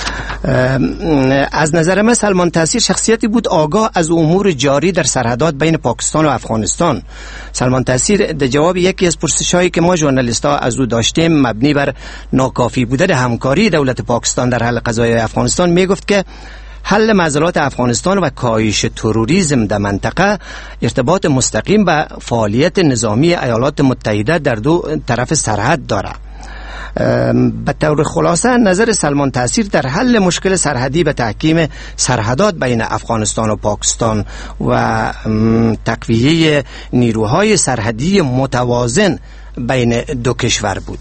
از نظر من سلمان تاثیر شخصیتی بود آگاه از امور جاری در سرحدات بین پاکستان و افغانستان. سلمان تاثیر در جواب یکی از پرسش‌هایی که ما ژورنالیست‌ها از او داشتیم مبنی بر ناکافی بودن همکاری دولت پاکستان در حل قضایای افغانستان میگفت که حل معضلات افغانستان و کاهش تروریسم در منطقه ارتباط مستقیم به فعالیت نظامی ایالات متحده در دو طرف سرحد دارد. به طور خلاصه نظر سلمان تاثیر در حل مشکل سرحدی به تحکیم سرحدات بین افغانستان و پاکستان و تقویه نیروهای سرحدی متوازن بین دو کشور بود.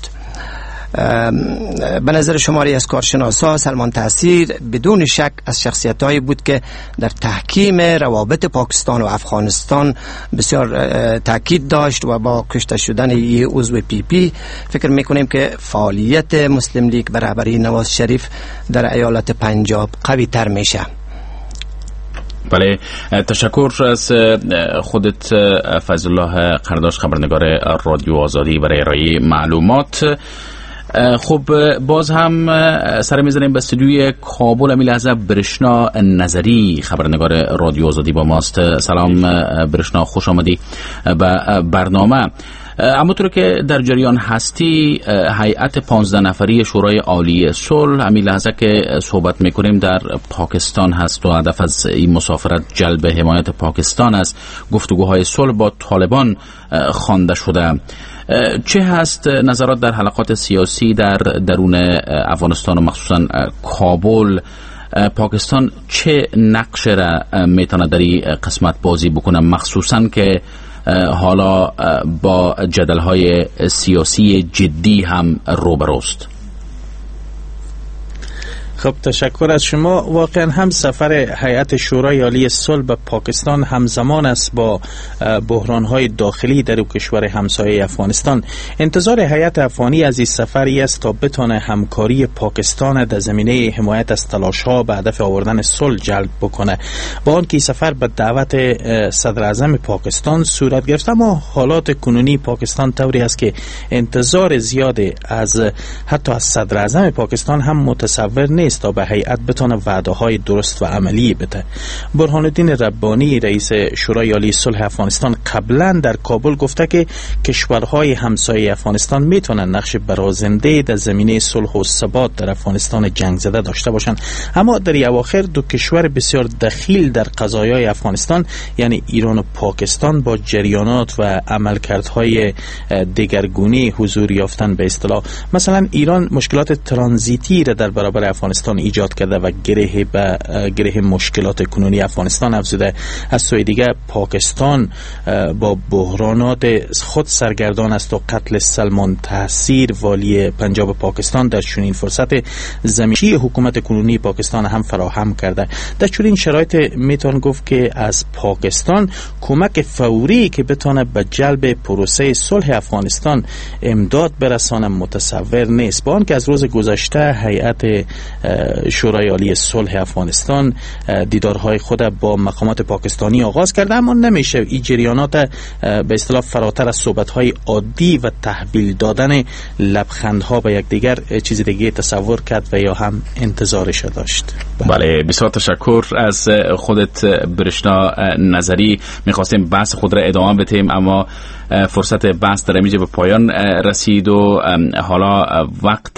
به نظر شماری از کارشناسا سلمان تاثیر بدون شک از شخصیت‌هایی بود که در تحکیم روابط پاکستان و افغانستان بسیار تاکید داشت و با کشته شدن یه عضو PP فکر میکنیم که فعالیت مسلم لیگ به رهبری نواز شریف در ایالت پنجاب قوی تر میشه. بله، تشکر از خودت فضل الله قرداش، خبرنگار رادیو آزادی، برای ارائه معلومات. خب باز هم سر میزنیم به استودیوی کابل. امی لحظه برشنا نظری، خبرنگار رادیو آزادی با ماست. سلام برشنا، خوش آمدی به برنامه. اما طور که در جریان هستی، هیئت 15 نفری شورای عالی صلح امی لحظه که صحبت میکنیم در پاکستان هست و هدف از این مسافرت جلب حمایت پاکستان است. گفتگوهای صلح با طالبان خوانده شده. چه هست نظرات در حلقات سیاسی در درون افغانستان و مخصوصا کابل؟ پاکستان چه نقش را میتونه در این قسمت بازی بکنه، مخصوصا که حالا با جدل‌های سیاسی جدی هم روبروست؟ خب تشکر از شما. واقعا هم سفر هیئت شورای عالی صلح به پاکستان همزمان است با بحران‌های داخلی در کشور همسایه افغانستان. انتظار هیئت افغانی از این سفری است تا بتونه همکاری پاکستان در زمینه حمایت از تلاش‌ها به هدف آوردن صلح جلب بکنه. با آنکه سفر به دعوت صدر اعظم پاکستان صورت گرفت، اما حالات کنونی پاکستان طوری است که انتظار زیادی از حتی از صدر اعظم پاکستان هم متصور نیست تا به هیئت بتونه وعده‌های درست و عملی بده. برهان الدین ربانی رئیس شورای عالی صلح افغانستان قبلا در کابل گفته که کشورهای همسایه افغانستان میتونن نقش برازنده در زمینه صلح و ثبات در افغانستان جنگ زده داشته باشند، اما در اواخر دو کشور بسیار دخیل در قضایای افغانستان یعنی ایران و پاکستان با جریانات و عملکردهای دگرگونی حضور یافتن. به اصطلاح مثلا ایران مشکلات ترانزیتی را در برابر افغانستان ایجاد کرده و گره مشکلات کنونی افغانستان افزوده. از سوی دیگه پاکستان با بحرانات خود سرگردان است و قتل سلمان تاثیر والی پنجاب پاکستان در چنین فرصت زمینی حکومت کنونی پاکستان هم فراهم کرده. در چنین شرایط میتون گفت که از پاکستان کمک فوری که بتونه به جلب پروسه صلح افغانستان امداد برسانه متصور نیست. با آنکه از روز گذشته هیئت شورای عالی صلح افغانستان دیدارهای خود با مقامات پاکستانی آغاز کرده، اما نمیشه این جریانات به اصطلاح فراتر از صحبت‌های عادی و تحویل دادن لبخندها به یکدیگر چیز دیگه تصور کرد و یا هم انتظارش داشت. بله، بسیار تشکر از خودت برشنا نظری. میخواستیم بحث خود را ادامه بدیم اما فرصت بحث در اینجا به پایان رسید و حالا وقت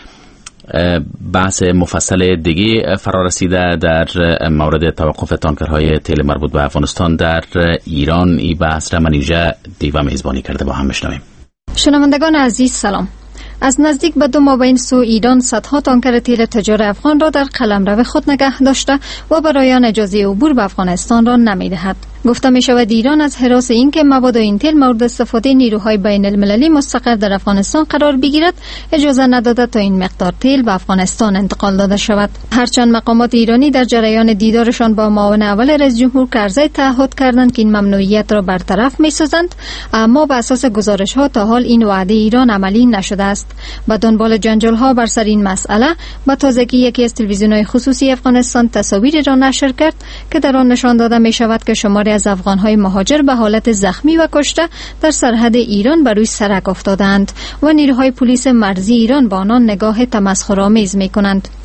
بحث مفصل دیگه فرا رسیده در مورد توقف تانکرهای تیل مربوط به افغانستان در ایران. این بحث را منیژه دیوه میزبانی کرده، با هم بشنویم. شنوندگان عزیز سلام. از نزدیک به 2 ماه بین سو ایران صدها تانکر تیل تجار افغان را در قلمرو خود نگه داشته و برایان اجازه عبور به افغانستان را نمی‌دهد. گفته می شود ایران از هراس اینکه مواد این تیل مورد استفاده نیروهای بین المللی مستقر در افغانستان قرار بگیرد اجازه نداده تا این مقدار تیل به افغانستان انتقال داده شود. هرچند مقامات ایرانی در جریان دیدارشان با معاون اول رئیس جمهور کرزی تعهد کردند که این ممنوعیت را برطرف می‌سازند، اما بر اساس گزارش‌ها تا حال این وعده ایران عملی نشده است. با دنبال جنجال‌ها بر سر این مسئله با تازگی یکی از تلویزیون‌های خصوصی افغانستان تصاویری را نشر کرد که در آن نشان داده می شود که شماری از افغان‌های مهاجر به حالت زخمی و کشته در سرحد ایران بر روی سرک افتادند و نیروهای پلیس مرزی ایران با آنان نگاه تمسخرآمیز می‌کنند.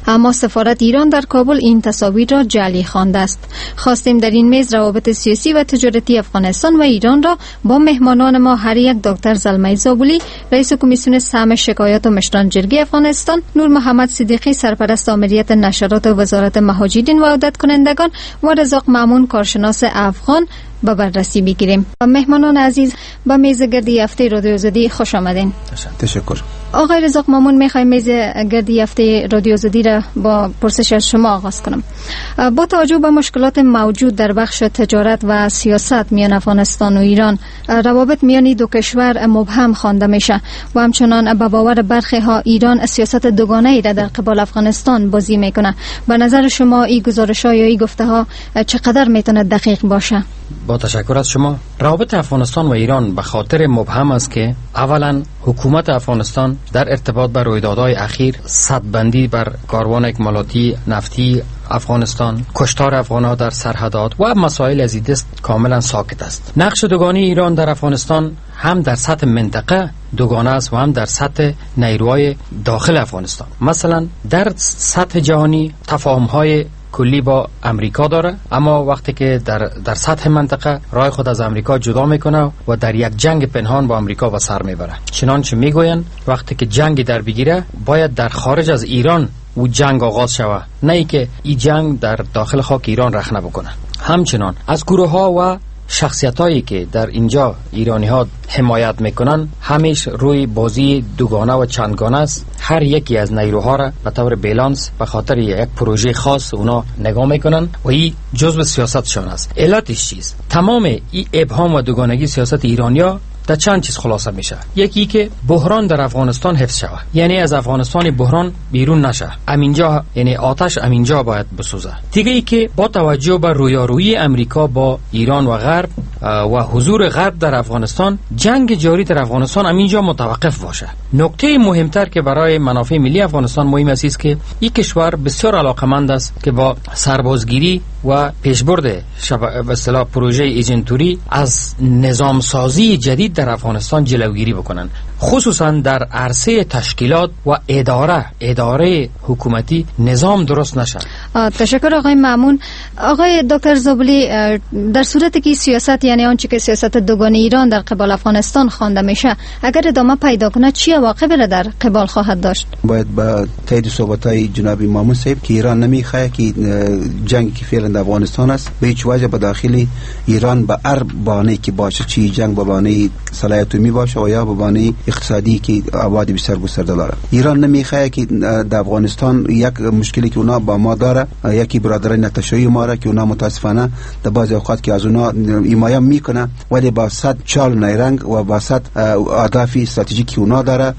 اما سفارت ایران در کابل این تصاویر را جعلی خوانده است. خواستیم در این میز روابط سیاسی و تجارتی افغانستان و ایران را با مهمانان ما هر یک دکتر زلمه زابلی رئیس کمیسیون سهم شکایات و مشران جرگه افغانستان، نور محمد صدیقی سرپرست آمریت نشرات وزارت مهاجرین و عودت کنندگان و رزاق مامون کارشناس افغان با بررسی بگیریم. مهمانان عزیز به میز گردی هفته رادیو آزادی خوش آمدین. تشکر. آقای رزاق مامون، میخوایم میز گردی هفته رادیو آزادی را با پرسش از شما آغاز کنم. با توجه به مشکلات موجود در بخش تجارت و سیاست میان افغانستان و ایران، روابط میان دو کشور مبهم خوانده میشه و همچنان به باور برخی ها ایران سیاست دوگانه ای را در قبال افغانستان بازی میکنه. به نظر شما این گزارش ها یا این گفته ها چقدر میتونه دقیق باشه؟ با تشکر از شما. روابط افغانستان و ایران به خاطر مبهم است که اولا حکومت افغانستان در ارتباط با رویدادهای اخیر سدبندی بر کاروان اکمالاتی نفتی افغانستان، کشتار افغانها در سرحدات و مسائل از این دست کاملا ساکت است. نقش دوگانه ایران در افغانستان هم در سطح منطقه دوگانه است و هم در سطح نیروهای داخل افغانستان. مثلا در سطح جهانی تفاهم‌های کلی با امریکا داره، اما وقتی که در سطح منطقه رای خود از امریکا جدا میکنه و در یک جنگ پنهان با امریکا و سر میبره. چنانچه میگوین وقتی که جنگی در بگیره باید در خارج از ایران و جنگ آغاز شود، نه ای که این جنگ در داخل خاک ایران رخنه بکنه. همچنان از گروه ها و شخصیت هایی که در اینجا ایرانی ها حمایت میکنن همیشه روی بازی دوگانه و چندگانه است. هر یکی از نیروها را به طور بیلانس به خاطر یک پروژه خاص اونا نگاه میکنن و این جزء سیاستشان است. علتش چیست؟ تمام این ابهام و دوگانگی سیاست ایرانیا در چند چیز خلاصه میشه. یکی که بحران در افغانستان حفظ شود، یعنی از افغانستان بحران بیرون نشه، امینجا یعنی آتش امینجا باید بسوزه. دیگه ای که با توجه به رویارویی امریکا با ایران و غرب و حضور غرب در افغانستان، جنگ جاری در افغانستان امینجا متوقف باشه. نکته مهمتر که برای منافع ملی افغانستان مهم است که این کشور بسیار علاقمند است که با سربازگیری و پیشبرد به اصطلاح پروژه ایجنتوری از نظام سازی جدید در افغانستان جلوگیری بکنن، خصوصا در عرصه تشکیلات و اداره حکومتی نظام درست نشه. تشکر آقای مامون. آقای دکتر زابلی، در صورتی که سیاست یعنی آنچه که سیاست دوگانه ایران در قبال افغانستان خوانده میشه اگر ادامه پیدا کنه چی عواقبی را در قبال خواهد داشت؟ باید با تایید صحبت‌های جناب مامون صاحب که ایران نمیخواد که جنگی که فعلا در افغانستان است به هیچ وجه به داخل ایران به هر بانه‌ای که باشه، چی جنگ به بانه صلاح اتمی باشه و یا به بانه اقتصادی که آبادی بسیار گسترده داره. ایران نمیخواد که در افغانستان یک مشکلی که اونا با ما داره، یکی برادران نتشوی ما را که اونا متاسفانه در بعضی اوقات که از اونا حمایت میکنه ولی با صد چال نیرنگ و با صد اهداف استراتژیکی که اونا داره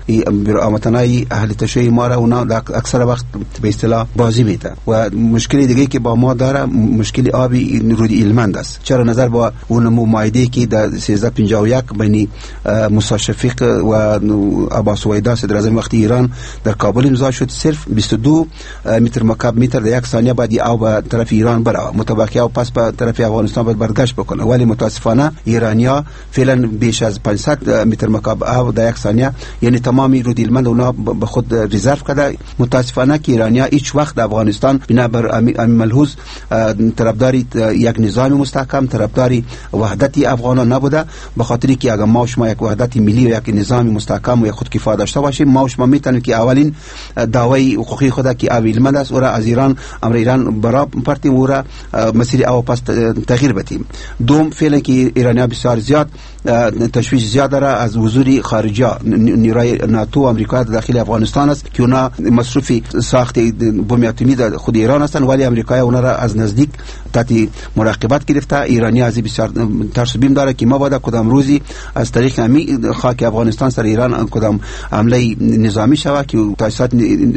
امتنای اهل تشوی ما را اونا اکثر وقت به اصطلاح بازی میده. و مشکلی دیگه که با ما داره مشکل آبی رودی هلمند است. چرا نظر با اون مایده که در 1351 بین موسی شفیق و عباس ویدا صدر اعظم وقتی ایران در کابل امضا شد، صرف 22 متر مکعب در یک ثانیه بعد او به طرف ایران بره، متوقع او پس به طرف افغانستان باید برگشت بکنه. ولی متاسفانه ایرانیا فعلا بیش از 500 متر مکعب او در یک ثانیه، یعنی تمامی رود هلمند اونا به خود رزرو کرده. متاسفانه که ایرانیا هیچ وقت افغانستان بنا بر ملحوظ طرفداری یک نظام مستحکم، طرفداری وحدت افغانان نبوده، به خاطری که اگر ما شما یک وحدت ملی و یک نظام مستحکم و یک خودکفا داشته باشیم ما شما میتونیم که اولین دعوی حقوقی خود که هلمند است او را از ایران امر ایران برا پرتیم او را مسیر او پس تغییر بدیم. دوم فعلا که ایرانیا بسیار زیاد تشویش زیاد داره از حضور خارجی نیروی ناتو و امریکا داخل افغانستان است که اونا مصروف ساخت بم اتمی در خود ایران هستند، ولی امریکا اونا را از نزدیک تحت مراقبت گرفته. ایرانی از بسیار ترس بیم داره که ما باید کدام روزی از طریق همین خاک افغانستان سر ایران کدام حمله نظامی شود که تاسیسات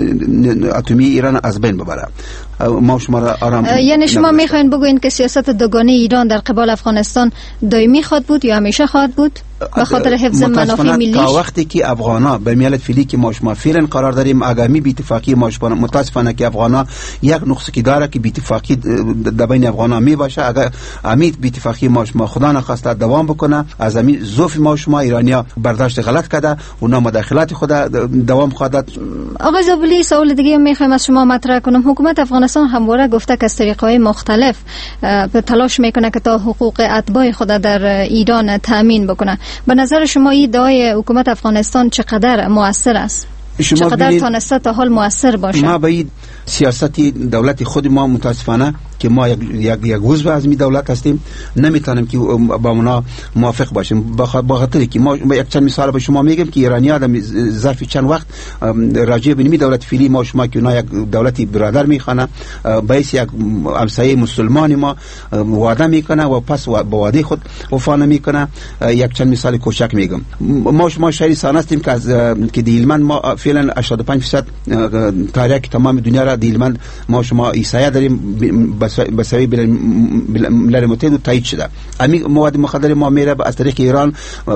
اتمی ایران از بین ببره. ما شما را آرام یعنی شما میخواین بگوین که سیاست دوگانه ایران در قبال افغانستان دائمی خواهد بود یا همیشه خواهد بود؟ به خاطر حفظ منافع ملیش. تا وقتی که افغانا به میلت فعلی که ما شما فعلا قرار داریم آگامی به اتفاقی ما شما متاسفانه که افغانا یک نقص کی داره که به اتفاقی در بین افغانا می باشه. اگر امید به اتفاقی ما شما خدا نخواسته دوام بکنه، از امید ظرف ما شما ایرانیا برداشت غلط کرده، اونا مداخلات خود دوام خواهد. آقای زابلی، سوال دیگه میخوایم از شما مطرح کنم. حکومت افغانستان همواره گفته که از طریق‌های مختلف به تلاش میکنه که تا حقوق اتباع خود در ایران تامین بکنه. به نظر شما این ادعای حکومت افغانستان چقدر مؤثر است؟ چقدر تانسته تا حال مؤثر باشه؟ ما به این سیاستی دولت خود ما متاسفانه که ما یک عضو از می دولت هستیم نمیتونیم که با اونا موافق باشیم، به خاطر که ما یک چند مثال به شما میگم که ایرانی‌ها در ظرف چند وقت راجع به می دولت فعلی ما شما که اونا یک دولتی برادر میخوانه باعث یک همسایه مسلمانی ما وعده میکنه و پس با وعده خود وفا نمیکنه. یک چند مثال کوچک میگم. ما شما شهری سان هستیم که از که دیلمن ما فعلا 85% تاریخ تمام دنیا را دیلمن ما شما عیسایا داریم به سوی ملل متحد تایید شده. امی مواد مخدر ما میره از طریق ایران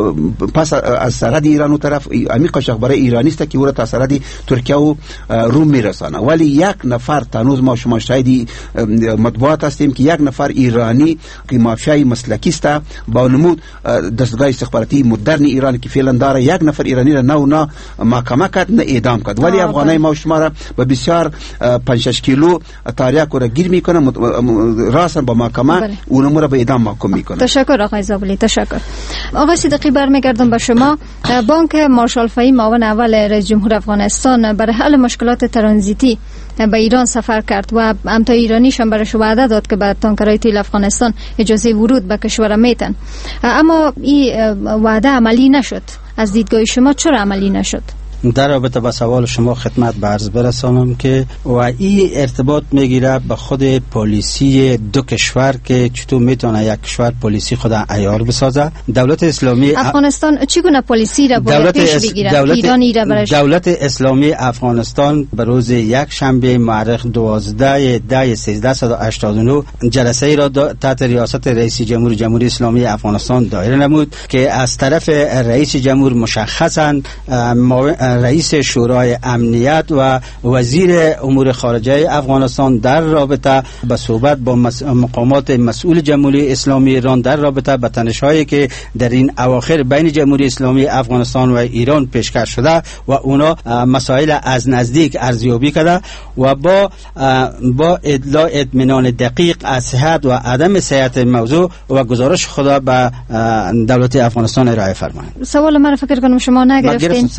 پس از سرحد ایران و طرف امی قاچاقبر ایرانی است که او را تا سرحد ترکیه و روم میرسانه. ولی یک نفر تنوز ما شما شاهدی مطبوعات هستیم که یک نفر ایرانی که مافیای مسلکی است با نمود دستگاه استخباراتی مدرن ایران که فعلا داره یک نفر ایرانی را نه محاکمه کرد نه اعدام کرد. ولی افغانای ما شما را به بسیار 5-6 کیلو تاریخ را گیر میکنه راسن با محکمه اونم را به اعدام محکوم میکنه. تشکر آقای زابلی، تشکر. آقای صدیقی برمیگردم به شما. بانک مارشال فهیم معاون اول رئیس جمهور افغانستان برای حل مشکلات ترانزیتی به ایران سفر کرد و امتا ایرانیش هم برایش وعده داد که به تانکرهای تیل افغانستان اجازه ورود به کشور میتن، اما این وعده عملی نشد. از دیدگاه شما چرا عملی نشد؟ در رابطه با سوال شما خدمت به عرض برسانم که و این ارتباط میگیره به خود پلیسی دو کشور که چطور میتونه یک کشور پلیسی خود عیار بسازه. دولت اسلامی افغانستان چگونه پلیسی را باید پیش بگیره؟ ایرانی را برش دولت اسلامی افغانستان به روز یک شنبه مورخ 12/1389 جلسه ای را تحت ریاست رئیس جمهور جمهوری اسلامی افغانستان دایر نمود که از طرف رئیس جمهور مشخصاً رئیس شورای امنیت و وزیر امور خارجه افغانستان در رابطه به صحبت با مقامات مسئول جمهوری اسلامی ایران در رابطه به تنش‌هایی که در این اواخر بین جمهوری اسلامی افغانستان و ایران پیشکش شده و اونا مسائل از نزدیک ارزیابی کرده و با ادلاع اطمینان دقیق از صحت و عدم صحت موضوع و گزارش خود به دولت افغانستان ارائه فرمایند. سوال من فکر کنم شما نگرفتین.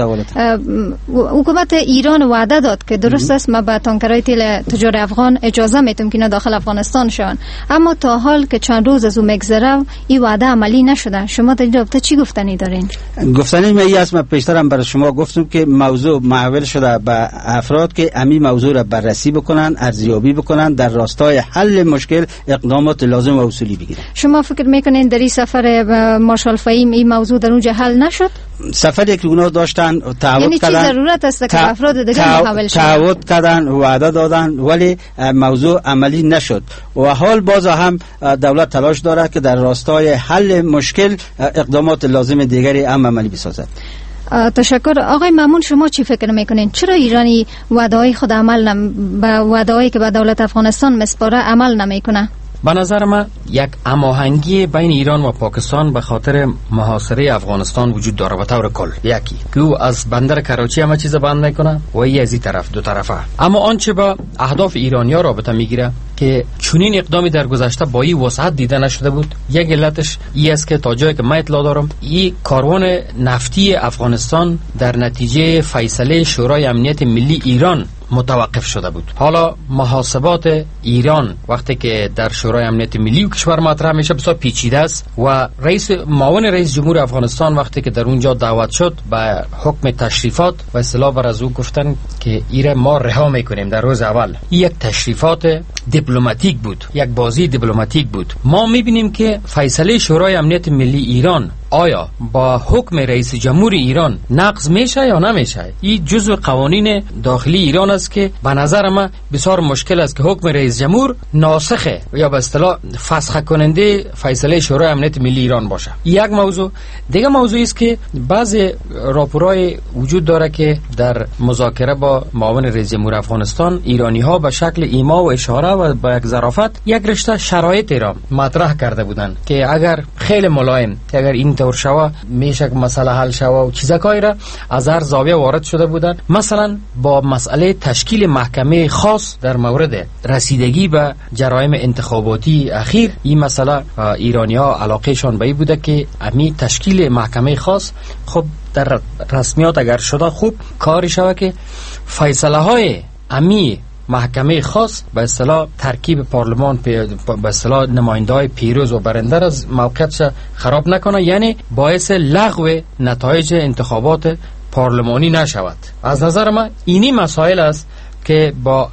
حکومت ایران وعده داد که درست است ما به تانکرهای تیل تجار افغان اجازه میتیم که نه داخل افغانستان شون، اما تا حال که چند روز از اون مگذره این وعده عملی نشده. شما در این رابطه چی گفتنی دارین؟ گفتنی می است. من پیشترم برای شما گفتم که موضوع محول شده به افراد که امی موضوع را بررسی بکنن، ارزیابی بکنن، در راستای حل مشکل اقدامات لازم و اصولی بگیرن. شما فکر میکنین در این سفر مارشال فهیم این موضوع در اونجا حل نشد؟ سفری که اونا داشتن تعهد کردن، یعنی چی ضرورت است که افراد دیگه محول شدن؟ تعهد کردن، وعده دادن ولی موضوع عملی نشد و حال باز هم دولت تلاش داره که در راستای حل مشکل اقدامات لازم دیگری هم عملی بسازد. تشکر. آقای مامون، شما چی فکر میکنین؟ چرا ایرانی وعده‌های خود به وعده‌هایی که به دولت افغانستان مسپاره عمل نمیکنه؟ به نظر من یک هماهنگی بین ایران و پاکستان به خاطر محاصره افغانستان وجود داره به طور کل. یکی که او از بندر کراچی همه چیز بند میکنه و ای از این طرف دو طرفه. اما آنچه با اهداف ایرانیا رابطه میگیره که چنین اقدامی در گذشته با این وسعت دیده نشده بود. یک علتش ای است که تا جایی که من اطلاع دارم این کاروان نفتی افغانستان در نتیجه فیصله شورای امنیت ملی ایران متوقف شده بود. حالا محاسبات ایران وقتی که در شورای امنیت ملی و کشور مطرح میشه بسیار پیچیده است و معاون رئیس جمهور افغانستان وقتی که در اونجا دعوت شد به حکم تشریفات و اصطلاح بر از او گفتن که ایره ما رها میکنیم در روز اول. یک تشریفات دیپلماتیک بود، یک بازی دیپلماتیک بود. ما میبینیم که فیصله شورای امنیت ملی ایران آیا با حکم رئیس جمهور ایران نقض میشه یا نمیشه؟ این جزء قوانین داخلی ایران است که به نظر من بسیار مشکل است که حکم رئیس جمهور ناسخه یا به اصطلاح فسخ کننده فیصله شورای امنیت ملی ایران باشه. یک موضوع. دیگه موضوعی است که بعضی راپورای وجود داره که در مذاکره با معاون رئیس جمهور افغانستان ایرانی ها به شکل ایما و اشاره و با یک ظرافت یک رشته شرایط را مطرح کرده بودند که اگر خیلی ملایم اگر این طور شوه میشه که مسئله حل شوه و چیزایی را از هر زاویه وارد شده بودند. مثلا با مسئله تشکیل محکمه خاص در مورد رسیدگی به جرایم انتخاباتی اخیر، این مسئله ایرانی‌ها علاقهشان به این بوده که امی تشکیل محکمه خاص خب در رسمیات اگر شده خوب کاری شوه که فیصله های امی محکمه خاص به اصطلاح ترکیب پارلمان به اصطلاح نماینده‌های پیروز و برنده از موقعیتش خراب نکنه، یعنی باعث لغو نتایج انتخابات پارلمانی نشود. از نظر من اینی مسائل است که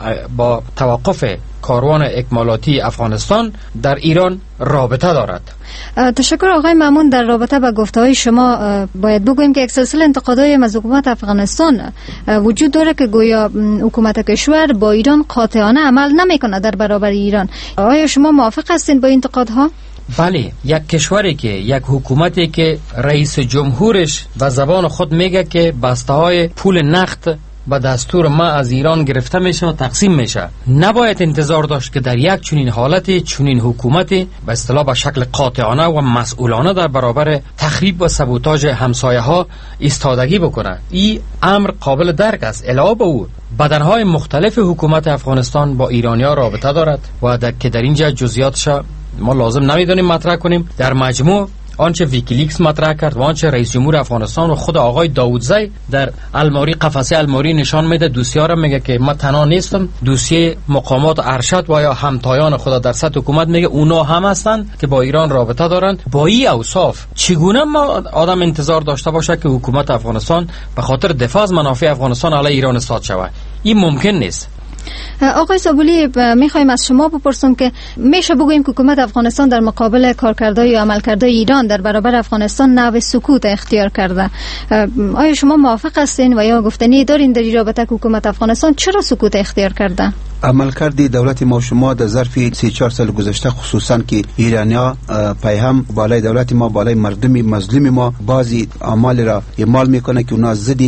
با توقف کاروان اکمالاتی افغانستان در ایران رابطه دارد. تشکر آقای مامون. در رابطه با گفته‌های شما باید بگوییم که یک سلسله انتقادهای از حکومت افغانستان وجود داره که گویا حکومت کشور با ایران قاطعانه عمل نمیکنه در برابر ایران. آیا شما موافق هستین با انتقادها؟ بله، یک کشوری که یک حکومتی که رئیس جمهورش به زبان خود میگه که بسته‌های پول نقد با دستور ما از ایران گرفته میشه و تقسیم میشه، نباید انتظار داشت که در یک چنین حالتی چنین حکومتی به اصطلاح به شکل قاطعانه و مسئولانه در برابر تخریب و سبوتاژ همسایه ها ایستادگی بکنه. این امر قابل درک است. علاوه بر او بدنهای مختلف حکومت افغانستان با ایرانی‌ها رابطه دارد و که در اینجا جزئیاتش ما لازم نمیدونیم مطرح کنیم. در مجموع آنچه ویکیلیکس مطرح کرد و آنچه رئیس جمهور افغانستان و خود آقای داودزی در الماری قفسه الماری نشان میده، دوسیه را میگه که ما تنها نیستم، دوسیه مقامات ارشد و یا همتایان خود در سطح حکومت میگه اونا هم هستند که با ایران رابطه دارند. با این اوصاف چگونه ما آدم انتظار داشته باشه که حکومت افغانستان به خاطر دفاع از منافع افغانستان علیه ایران استاد شود؟ این ممکن نیست. آقای سابولی، میخوایم از شما بپرسم که میشه بگوییم که حکومت افغانستان در مقابل کارکردهای یا عملکردهای ایران در برابر افغانستان نوع سکوت اختیار کرده. آیا شما موافق هستین و یا گفتنی دارین در این رابطه که حکومت افغانستان چرا سکوت اختیار کرده؟ عملکرد دولت ما شما در ظرف 3-4 سال گذشته، خصوصا که ایرانیا پیهم بالای دولت ما، بالای مردم مظلوم ما بعضی اعمال را اعمال میکنه که اونا ضد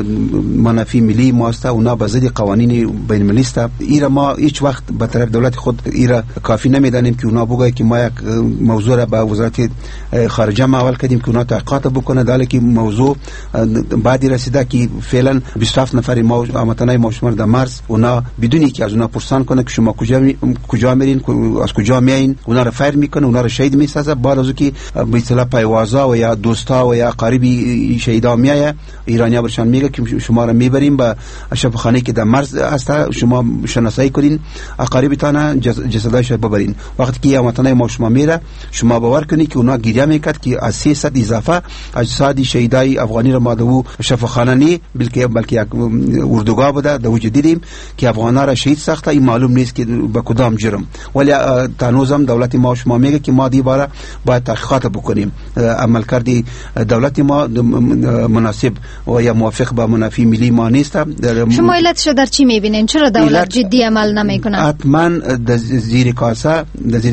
منافع ملی ماست، اونا به ضد قوانین بین المللی است. ایرا ما هیچ وقت به طرف دولت خود ایرا کافی نمیدانیم که اونا بگه که ما یک موضوع را به وزارت خارجه معول کردیم که اونا تحقیقات بکنه، در حالی که موضوع بعدی رسیده که فعلا 27 نفر ما هموطنای ما شمار در مرز اونا بدونی که از اونا پرسان کنه که شما کجا میرین، از کجا میایین، اونا را فایر میکنه، اونا را شهید میسازه. بعد از که به اصطلاح پیوازا و یا دوستا و یا قریبی شهیدا میایه، ایرانیا برشان میگه که شما را میبریم به شفاخانه که در مرز است، شما شناسایی کنین، اقاربتان جسدایش ببرین. وقتی که هموطنای ما شما میره، شما باور کنید که اونا گریه میکرد که از 300 اضافه اجساد شهیدای افغانی را ما دو شفاخانه نی بلکه یک اردوگاه بوده دو دیدیم که افغانا را شهید ساخته. این معلوم نیست که به کدام جرم، ولی تنوزم دولت ما شما میگه که ما دیباره باید تحقیقات بکنیم. عملکرد دولت ما مناسب و یا موافق با منافع ملی ما نیست. شما علتش در چی میبینین؟ چرا دولت جدی عمل نمیکنه؟ حتما در زیر کاسه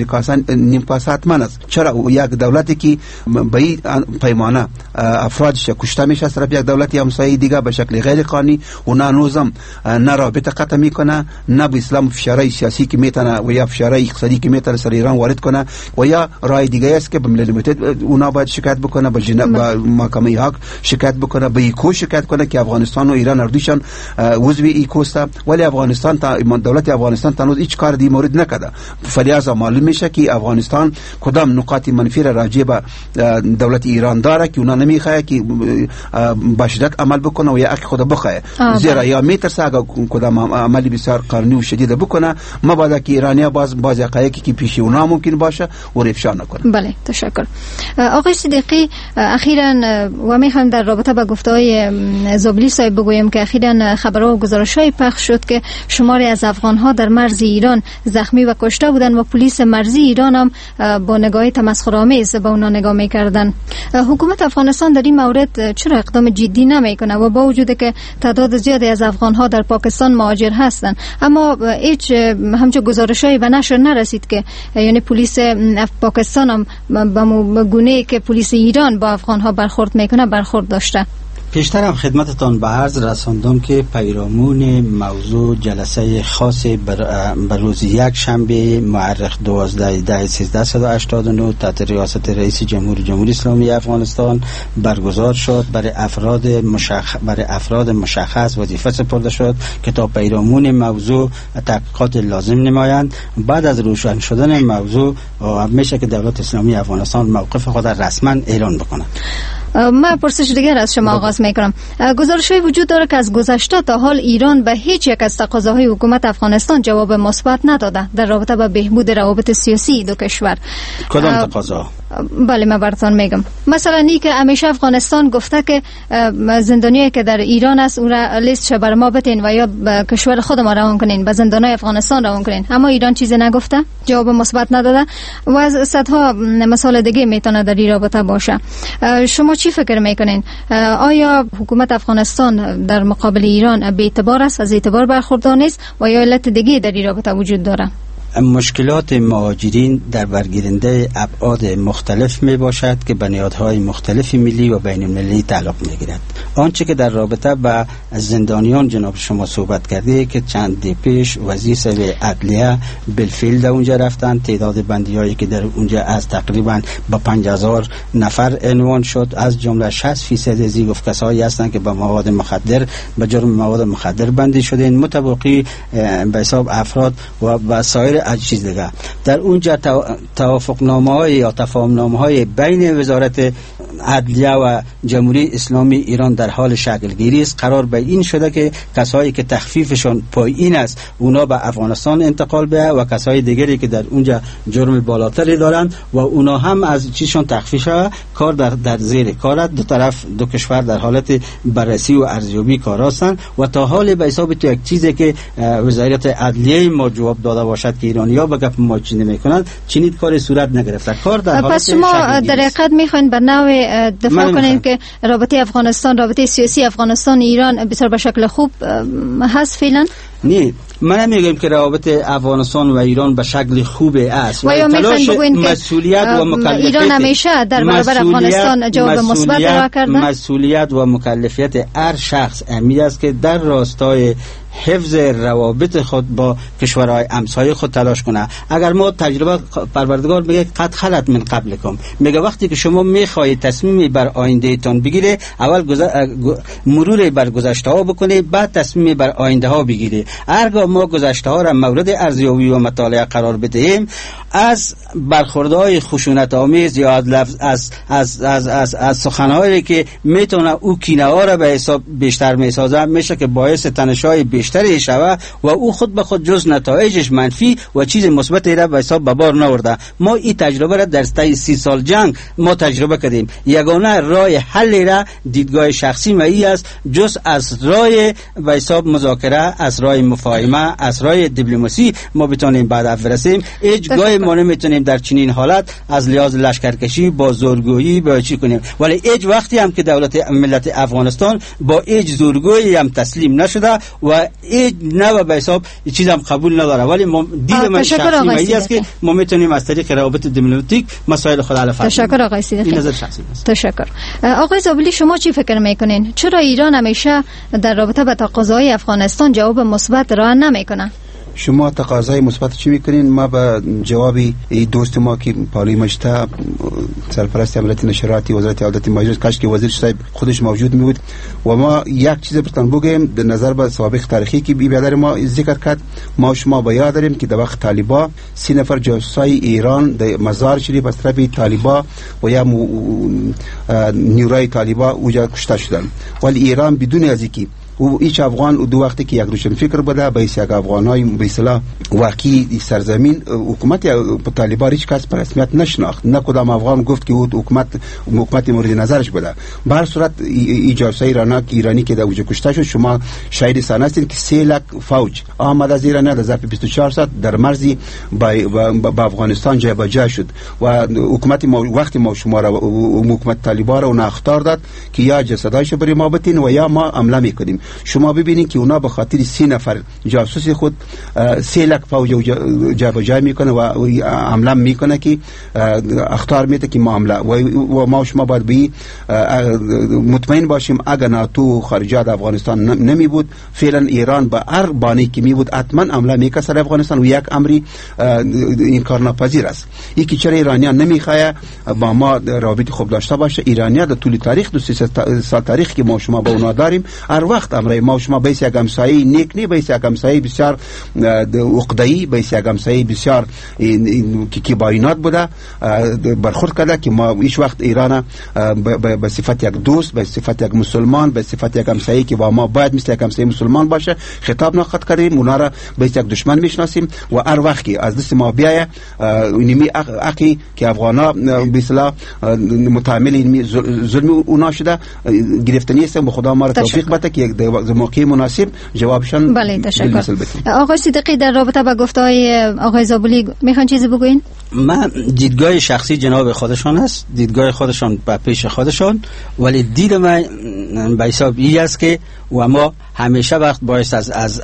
نیم کاسه حتما است. چرا یک دولتی که به این پیمانه افرادش کشته میشه از طرف یک دولتی همسایه دیگه به شکل غیر قانونی، اونا نوزم نه رابطه قطع میکنه، نه به اسلام فشارهای سیاسی که میتونه و یا فشارهای اقتصادی که میتونه سر ایران وارد کنه، و یا راه دیگه است که به ملل متحد اونا باید شکایت بکنه، به محکمه حق شکایت بکنه، به ایکو شکایت کنه که افغانستان و ایران اردوشان عضو ایکو است. ولی افغانستان دولت افغانستان تنوز هیچ کار دی مورد نکرده. فلیازا معلوم میشه که افغانستان کدام نقاط منفی را راجع به دولت ایران داره که اونا نمیخواه که با شدت عمل بکنه و یا حق خود بخواه، زیرا یا میترسه اگر کدام عملی بسیار قانونی علوم شدید بکنه، مبادا که ایرانیا باز حقایقی که پیش اونا ممکن باشه و افشا نکنه. بله تشکر. آقای صدیقی، اخیراً و میخوایم در رابطه با گفته‌های زابلی صاحب بگویم که اخیراً خبرها و گزارش‌های پخش شد که شماری از افغان‌ها در مرز ایران زخمی و کشته بودند و پلیس مرزی ایران هم با نگاه تمسخرآمیز به اونا نگاه می‌کردند. حکومت افغانستان در این مورد چرا اقدام جدی نمی‌کنه و با وجود که تعداد زیادی از افغان‌ها در پاکستان مهاجر هستند، اما هیچ همچون گزارش‌هایی به نشر نرسید که یعنی پلیس پاکستان هم به گونه‌ای که پلیس ایران با افغان‌ها برخورد میکنه برخورد داشته؟ پیشتر هم خدمتتان به عرض رساندم که پیرامون موضوع جلسه خاص بر روز یک شنبه مورخ 12/1389 تحت ریاست رئیس جمهوری اسلامی افغانستان برگزار شد. برای افراد مشخص وظیفه سپرده شد که تا پیرامون موضوع تحقیقات لازم نمایند. بعد از روشن شدن موضوع میشه که دولت اسلامی افغانستان موقف خود را رسما اعلان بکنه. من پرسش دیگر از شما آغاز میکنم. گزارش‌های وجود داره که از گذشته تا حال ایران به هیچ یک از تقاضاهای حکومت افغانستان جواب مثبت نداده در رابطه با بهبود روابط سیاسی دو کشور. کدام تقاضا؟ بله من براتون میگم. مثلا این که همیشه افغانستان گفته که زندانیایی که در ایران است اون را لیست بر ما بتین و یا به کشور خود ما روان کنین، به زندانهای افغانستان روان کنین، اما ایران چیزی نگفته، جواب مثبت نداده و از صدها مثال دیگه میتونه در این رابطه باشه. شما چی فکر میکنین؟ آیا حکومت افغانستان در مقابل ایران بی اعتبار است، از اعتبار برخوردار نیست و یا علت دیگه در این رابطه وجود داره؟ مشکلات مهاجرین در برگیرنده ابعاد مختلف می باشد که بنیادهای مختلف ملی و بین المللی تعلق می گیرد. آنچه که در رابطه با زندانیان جناب شما صحبت کرده که چند دی پیش وزیر صاحب عدلیه بالفعل در اونجا رفتن، تعداد بندیایی که در اونجا از تقریبا با 5000 نفر عنوان شد، از جمله 60% از این کسایی هستند که به مواد مخدر به جرم مواد مخدر بندی شدند، متوقی به حساب افراد و سایر از چیز دیگه. در اونجا توافقنامه‌های یا تفاهم‌نامه‌های بین وزارت عدلیه و جمهوری اسلامی ایران در حال شکل گیری است. قرار به این شده که کسایی که تخفیفشون پایین است اونا به افغانستان انتقال بشه و کسای دیگری که در اونجا جرم بالاتری دارند و اونا هم از چیشون تخفیف کار در زیر کار. دو طرف دو کشور در حالت بررسی و ارزیابی کار هستند و تا حال به حساب تو یک چیزی که وزارت عدلیه ما جواب داده باشد که ایرانی‌ها به گپ ما چی نمی‌کنند، چنین کاری صورت نگرفته. کار در حالت پس شما در حقیقت می‌خواید بر نوع دفاع کنین که رابطه افغانستان، رابطه سیاسی افغانستان ایران بسیار به شکل خوب هست فعلا؟ نه، من میگم که روابط افغانستان و ایران به شکل خوبه است و تلاش مسئولیت و مکلفیت ایران همیشه در برابر افغانستان جواب مثبت را کرده. مسئولیت و مکلفیت هر شخص اهمی است که در راستای حفظ روابط خود با کشورهای همسایه خود تلاش کنه. اگر ما تجربه پروردگار میگه قد خلت من قبلکم، میگه وقتی که شما میخواهید تصمیمی بر آینده تان بگیره اول مرور بر گذشته ها بکنه بعد تصمیمی بر آینده ها بگیره. هرگاه ما گذشته ها را مورد ارزیابی و مطالعه قرار بدهیم، از برخوردهای خشونت آمیز یا از سخنهایی که میتونه او کینه ها را به حساب بیشتر میسازه، میشه که باعث تنش‌های بیشتری شوه و او خود به خود جز نتایجش منفی و چیز مثبتی را به حساب به بار نورده. ما این تجربه را در 30 سال جنگ ما تجربه کردیم. یگانه راه حل را دیدگاه شخصی ما است، جز از راه به حساب مذاکره، از راه مفاهمه، از راه دیپلماسی ما بتونیم بعد برسیم. هیچ گاهی ما نمیتونیم در چنین حالت از لحاظ لشکرکشی با زورگویی با چی کنیم، ولی هیچ وقتی هم که ملت افغانستان با هیچ زورگویی هم تسلیم نشده و هیچ نوع به حساب چیز هم قبول نداره. ولی ما دید من شخصی مایی است که ما میتونیم از طریق روابط دیپلماتیک مسائل خود حل کنیم. تشکر آقای صدیقی. این نظر شخصی است. تشکر. آقای زابلی شما چی فکر میکنین؟ چرا ایران همیشه در رابطه با تقاضای افغانستان جواب مثبت را نمیکنه؟ شما تقاضای مثبت چی میکنین؟ ما به جوابی دوست ما که پالی مجتا سرپرست امنیت نشراتی وزارت عدالت مهاجرت کاش که وزیر صاحب خودش موجود می بود و ما یک چیز برتون بگیم در نظر به سابق تاریخی که بیادر ما ذکر کرد. ما شما با یاد داریم که در وقت طالبا 3 نفر جاسوسای ایران در مزار شریف از طرف طالبا و یا نیروهای طالبا اونجا کشته شدن، ولی ایران بدون از اینکه و هیچ افغان دو وقتی که یک روشن فکر بوده به یک افغانای به اصطلاح واقعی سرزمین حکومت طالبان هیچ کس پر رسمیت نشناخت. نه کدام افغان گفت که او حکومت مورد نظرش بوده. به هر صورت جاسوسای ایرانی که در اوج کشته شد، شما شاهد صحنه هستین که 3 لک فوج آمد از ایران در ظرف 24 ساعت در مرزی با افغانستان جابجا شد و حکومت وقتی ما شما را حکومت طالبان را اون اخطار داد که یا جسدایش بری ما بتین و یا ما حمله میکنیم. شما ببینید که اونا به خاطر 30 نفر جاسوس خود 3 لک فوج جابجا میکنه و حمله میکنه که اخطار میده که ما حمله و ما شما باید بی مطمئن باشیم اگر ناتو خارجه افغانستان نمی بود فعلا ایران با هر بانی که می بود حتما حمله میکرد سر افغانستان و یک امری این کار ناپذیر است. یکی چرا ایرانیان نمیخواه با ما رابط خوب داشته باشه؟ ایرانیان در طول تاریخ 2 سال تاریخ که ما شما با اونا داریم هر وقت امر ما شما بیس یک همسایه نیک نی، بیس یک همسایه بسیار عقده‌ای، بیس یک همسایه بسیار که باینات بوده برخورد کرده که ما هیچ وقت ایران به صفت یک دوست، به صفت یک مسلمان، به صفت یک همسایه که با ما باید مثل یک همسایه مسلمان باشه خطاب نخواهد کردیم. اونا را به یک دشمن میشناسیم و هر وقت که از دست ما بیایه اینمی حقی که افغانا به اصطلاح متحمل اینمی ظلم اونا شده گرفتنی است. به خدا ما را توفیق بده که یک موقع مناسب جوابشان تشکر. آقای صدیقی در رابطه با گفته‌های آقای زابلی میخوان چیزی بگوین؟ من دیدگاه شخصی جناب خودشان است، دیدگاه خودشان به پیش خودشان، ولی دید من به حساب این است که و ما همیشه وقت باید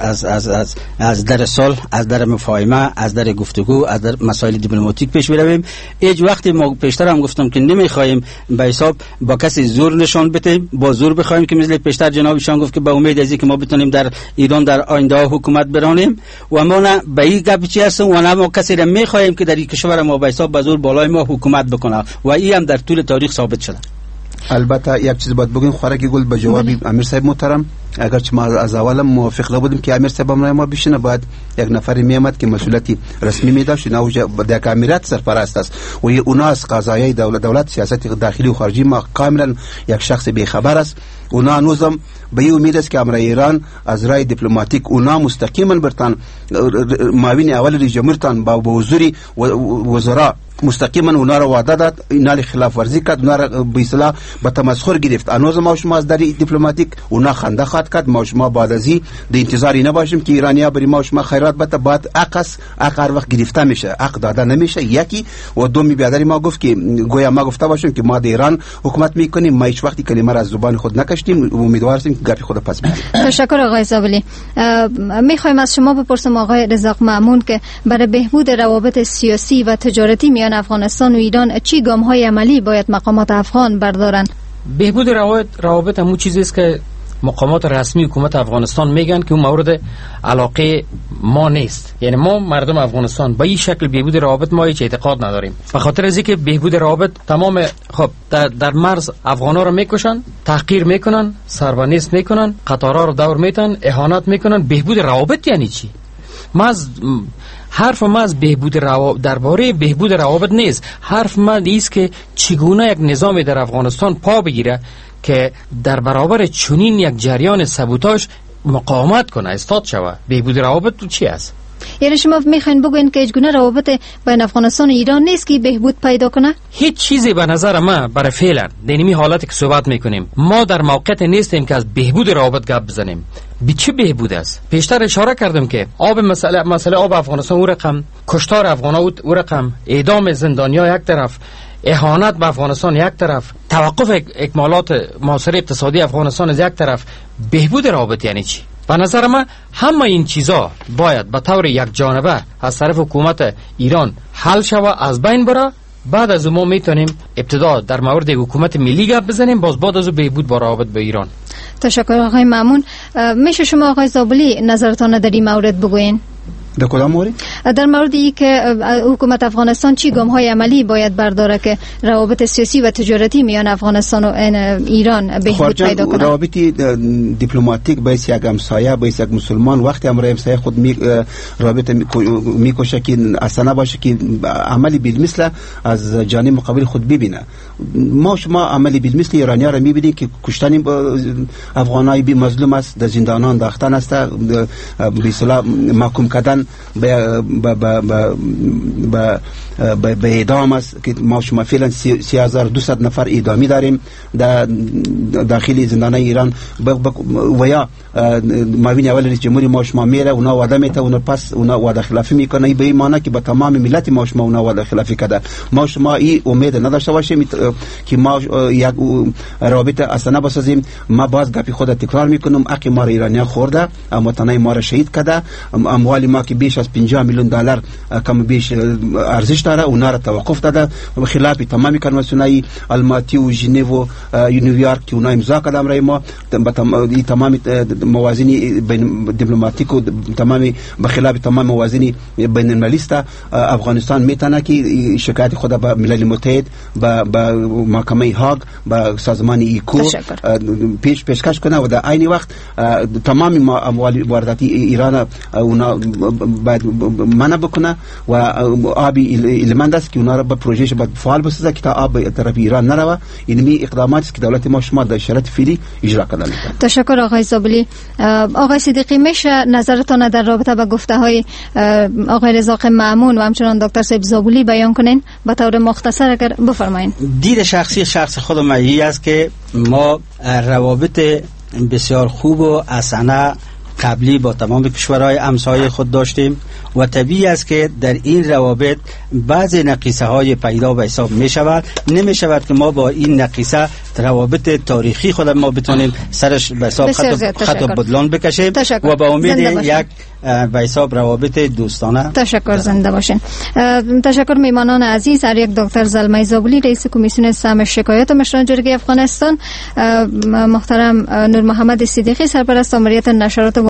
از در صلح، از در مفاهمه، از در گفتگو، از در مسائل دیپلماتیک پیش برویم. هیچ وقتی ما پیشتر هم گفتم که نمیخوایم به حساب با کسی زور نشان بدیم، با زور بخوایم که مثل پیشتر جنابشان گفت که با امید از اینکه ما بتونیم در ایران در آینده حکومت برانیم و ما نه به این گپ چی هستیم و نه ما کسی را میخوایم که در این کشور ما به حساب با زور بالای ما حکومت بکنه و این هم در طول تاریخ ثابت شده. البته یک چیز باید بگیم، خوراک گل به جواب امیر صاحب محترم، اگرچه ما از اول موافق نبودیم که امیر صاحب ما بشینه، باید یک نفر میامد که مسئولیتی رسمی میداشت، نه در امیرات سرپرست است و اونا از قضایای دولت سیاست داخلی و خارجی ما کاملا یک شخص بیخبر است. اونا هنوزم به این امید است که امر ایران از راه دیپلماتیک اونا مستقیما برتن معاون اول رئیس جمهورتان با حضور وزرا مستقیما اونا را وعده داد، اینا خلاف ورزی کرد، اونا را به اصطلاح به تمسخر گرفت. هنوز ما شما از در دیپلماتیک اونا خنده خواهد کرد. ما شما بعد از این در انتظاری نباشیم که ایرانیا بری ما شما خیرات بده، بعد هر وقت گرفته میشه، حق داده نمیشه. یکی و دومی بیادری ما گفت که گویا ما گفته باشیم که ما در ایران حکومت میکنیم، ما هیچ وقتی کلمه را از زبان خود نکشتیم، امیدوار هستیم که گپی خود پس بگیریم. تشکر آقای زابلی. میخوایم از شما بپرسم آقای رزاق مامون که برای بهبود روابط سیاسی و تجارتی میان افغانستان و ایران چی گام‌های عملی باید مقامات افغان بردارن؟ بهبود روابط همون چیزی است که مقامات رسمی حکومت افغانستان میگن که اون مورد علاقه ما نیست. یعنی ما مردم افغانستان با این شکل بهبود روابط ما هیچ اعتقاد نداریم. به خاطر از اینکه بهبود روابط تمام خب در مرز افغانا رو میکشن، تحقیر میکنن، سربانیست میکنن، قطارها رو دور میتن، اهانت میکنن. بهبود روابط یعنی چی؟ حرف ما از بهبود روابط درباره بهبود روابط نیست. حرف ما ایست که چگونه یک نظام در افغانستان پا بگیره که در برابر چنین یک جریان سبوتاژ مقاومت کنه، استاد شوه. بهبود روابط چی است؟ یعنی شما میخواین بگوین که هیچگونه روابط بین افغانستان و ایران نیست که بهبود پیدا کنه؟ هیچ چیزی به نظر ما برای فعلا در این حالتی که صحبت میکنیم ما در موقعیت نیستیم که از بهبود روابط گپ بزنیم. به چه بهبود است؟ پیشتر اشاره کردم که مسئله آب افغانستان او رقم، کشتار افغانا او رقم، اعدام زندانیا یک طرف، اهانت به افغانستان یک طرف، توقف اکمالات معاصره اقتصادی افغانستان از یک طرف. بهبود روابط یعنی چی؟ به نظر من همه این چیزا باید به طور یک جانبه از طرف حکومت ایران حل شوه، از بین بره. بعد از ما میتونیم ابتدا در مورد حکومت ملی گپ بزنیم، باز بعد از بهبود با روابط به ایران. تشکر آقای مامون. میشه شما آقای زابلی نظرتان در این مورد بگوین؟ در کدام مورد؟ در مورد ای که حکومت افغانستان چی گام‌های عملی باید برداره که روابط سیاسی و تجارتی میان افغانستان و ایران بهبود پیدا کنه. روابط دیپلماتیک باید یک همسایه، باید یک مسلمان وقتی امر همسایه خود رابطه میکشه که اصلا باشه که عملی بالمثل از جانب مقابل خود ببینه. ما شما عملی بالمثل ایرانی‌ها را میبینیم که کشتن افغانای بی مظلوم است، در زندانان انداختن است، به اصطلاح محکوم کردن به اعدام است که ما شما فعلا 3200 نفر اعدامی داریم در داخل زندان ایران و یا معاون اول رئیس جمهوری ما شما میره اونا وعده میته اونا پس اونا وعده خلافی میکنه. به این معنی که با تمام ملت ما شما اونا وعده خلافی کرده. ما شما این امید نداشته باشیم که ما یک رابطه اصلا بسازیم. ما باز گپی خود تکرار میکنم، حق ما را ایرانیا خورده، امواتنای ما را شهید کرده، اموال ما که بیش از 50 میلیون دلار کم بیش ارزش داره اونا را توقف داده خلاف تمام کنوانسیونای الماتی و ژنو و نیویورک که اونا امضا کردن برای ما تمام موازین بین دیپلماتیک و تمام بخلاف تمام موازین بین المللی است. افغانستان میتونه که شکایت خود به ملل متحد به محکمه هاگ به سازمان ایکو پیشکش کنه و در عین وقت تمام اموال وارداتی ایران اونا باید منع بکنه و آبی المند است که اونا را به پروژهش باید فعال بسازه که تا آب طرف ایران نروه. این اقداماتی است که دولت ما شما در شرایط فعلی اجرا کردن. تشکر آقای زابلی. آقای صدیقی میشه نظرتان در رابطه با گفته های آقای رزاق مامون و همچنان دکتر سیب زابلی بیان کنین به طور مختصر اگر بفرمایین؟ دید شخص خود من این است که ما روابط بسیار خوب و حسنه قبلی با تمام کشورهای همسایه خود داشتیم و طبیعی است که در این روابط بعضی نقیصه های پیدا به حساب می شود. نمی شود که ما با این نقیصه روابط تاریخی خود ما بتونیم سرش به حساب خط و بدلان بکشیم و با امید یک به حساب روابط دوستانه. تشکر، زنده باشین. تشکر میمانان عزیز. هر یک دکتر زلمه زابلی رئیس کمیسیون سهم شکایات مشران جرگه افغانستان، محترم نور محمد صدیقی سرپرست آمریت نشرات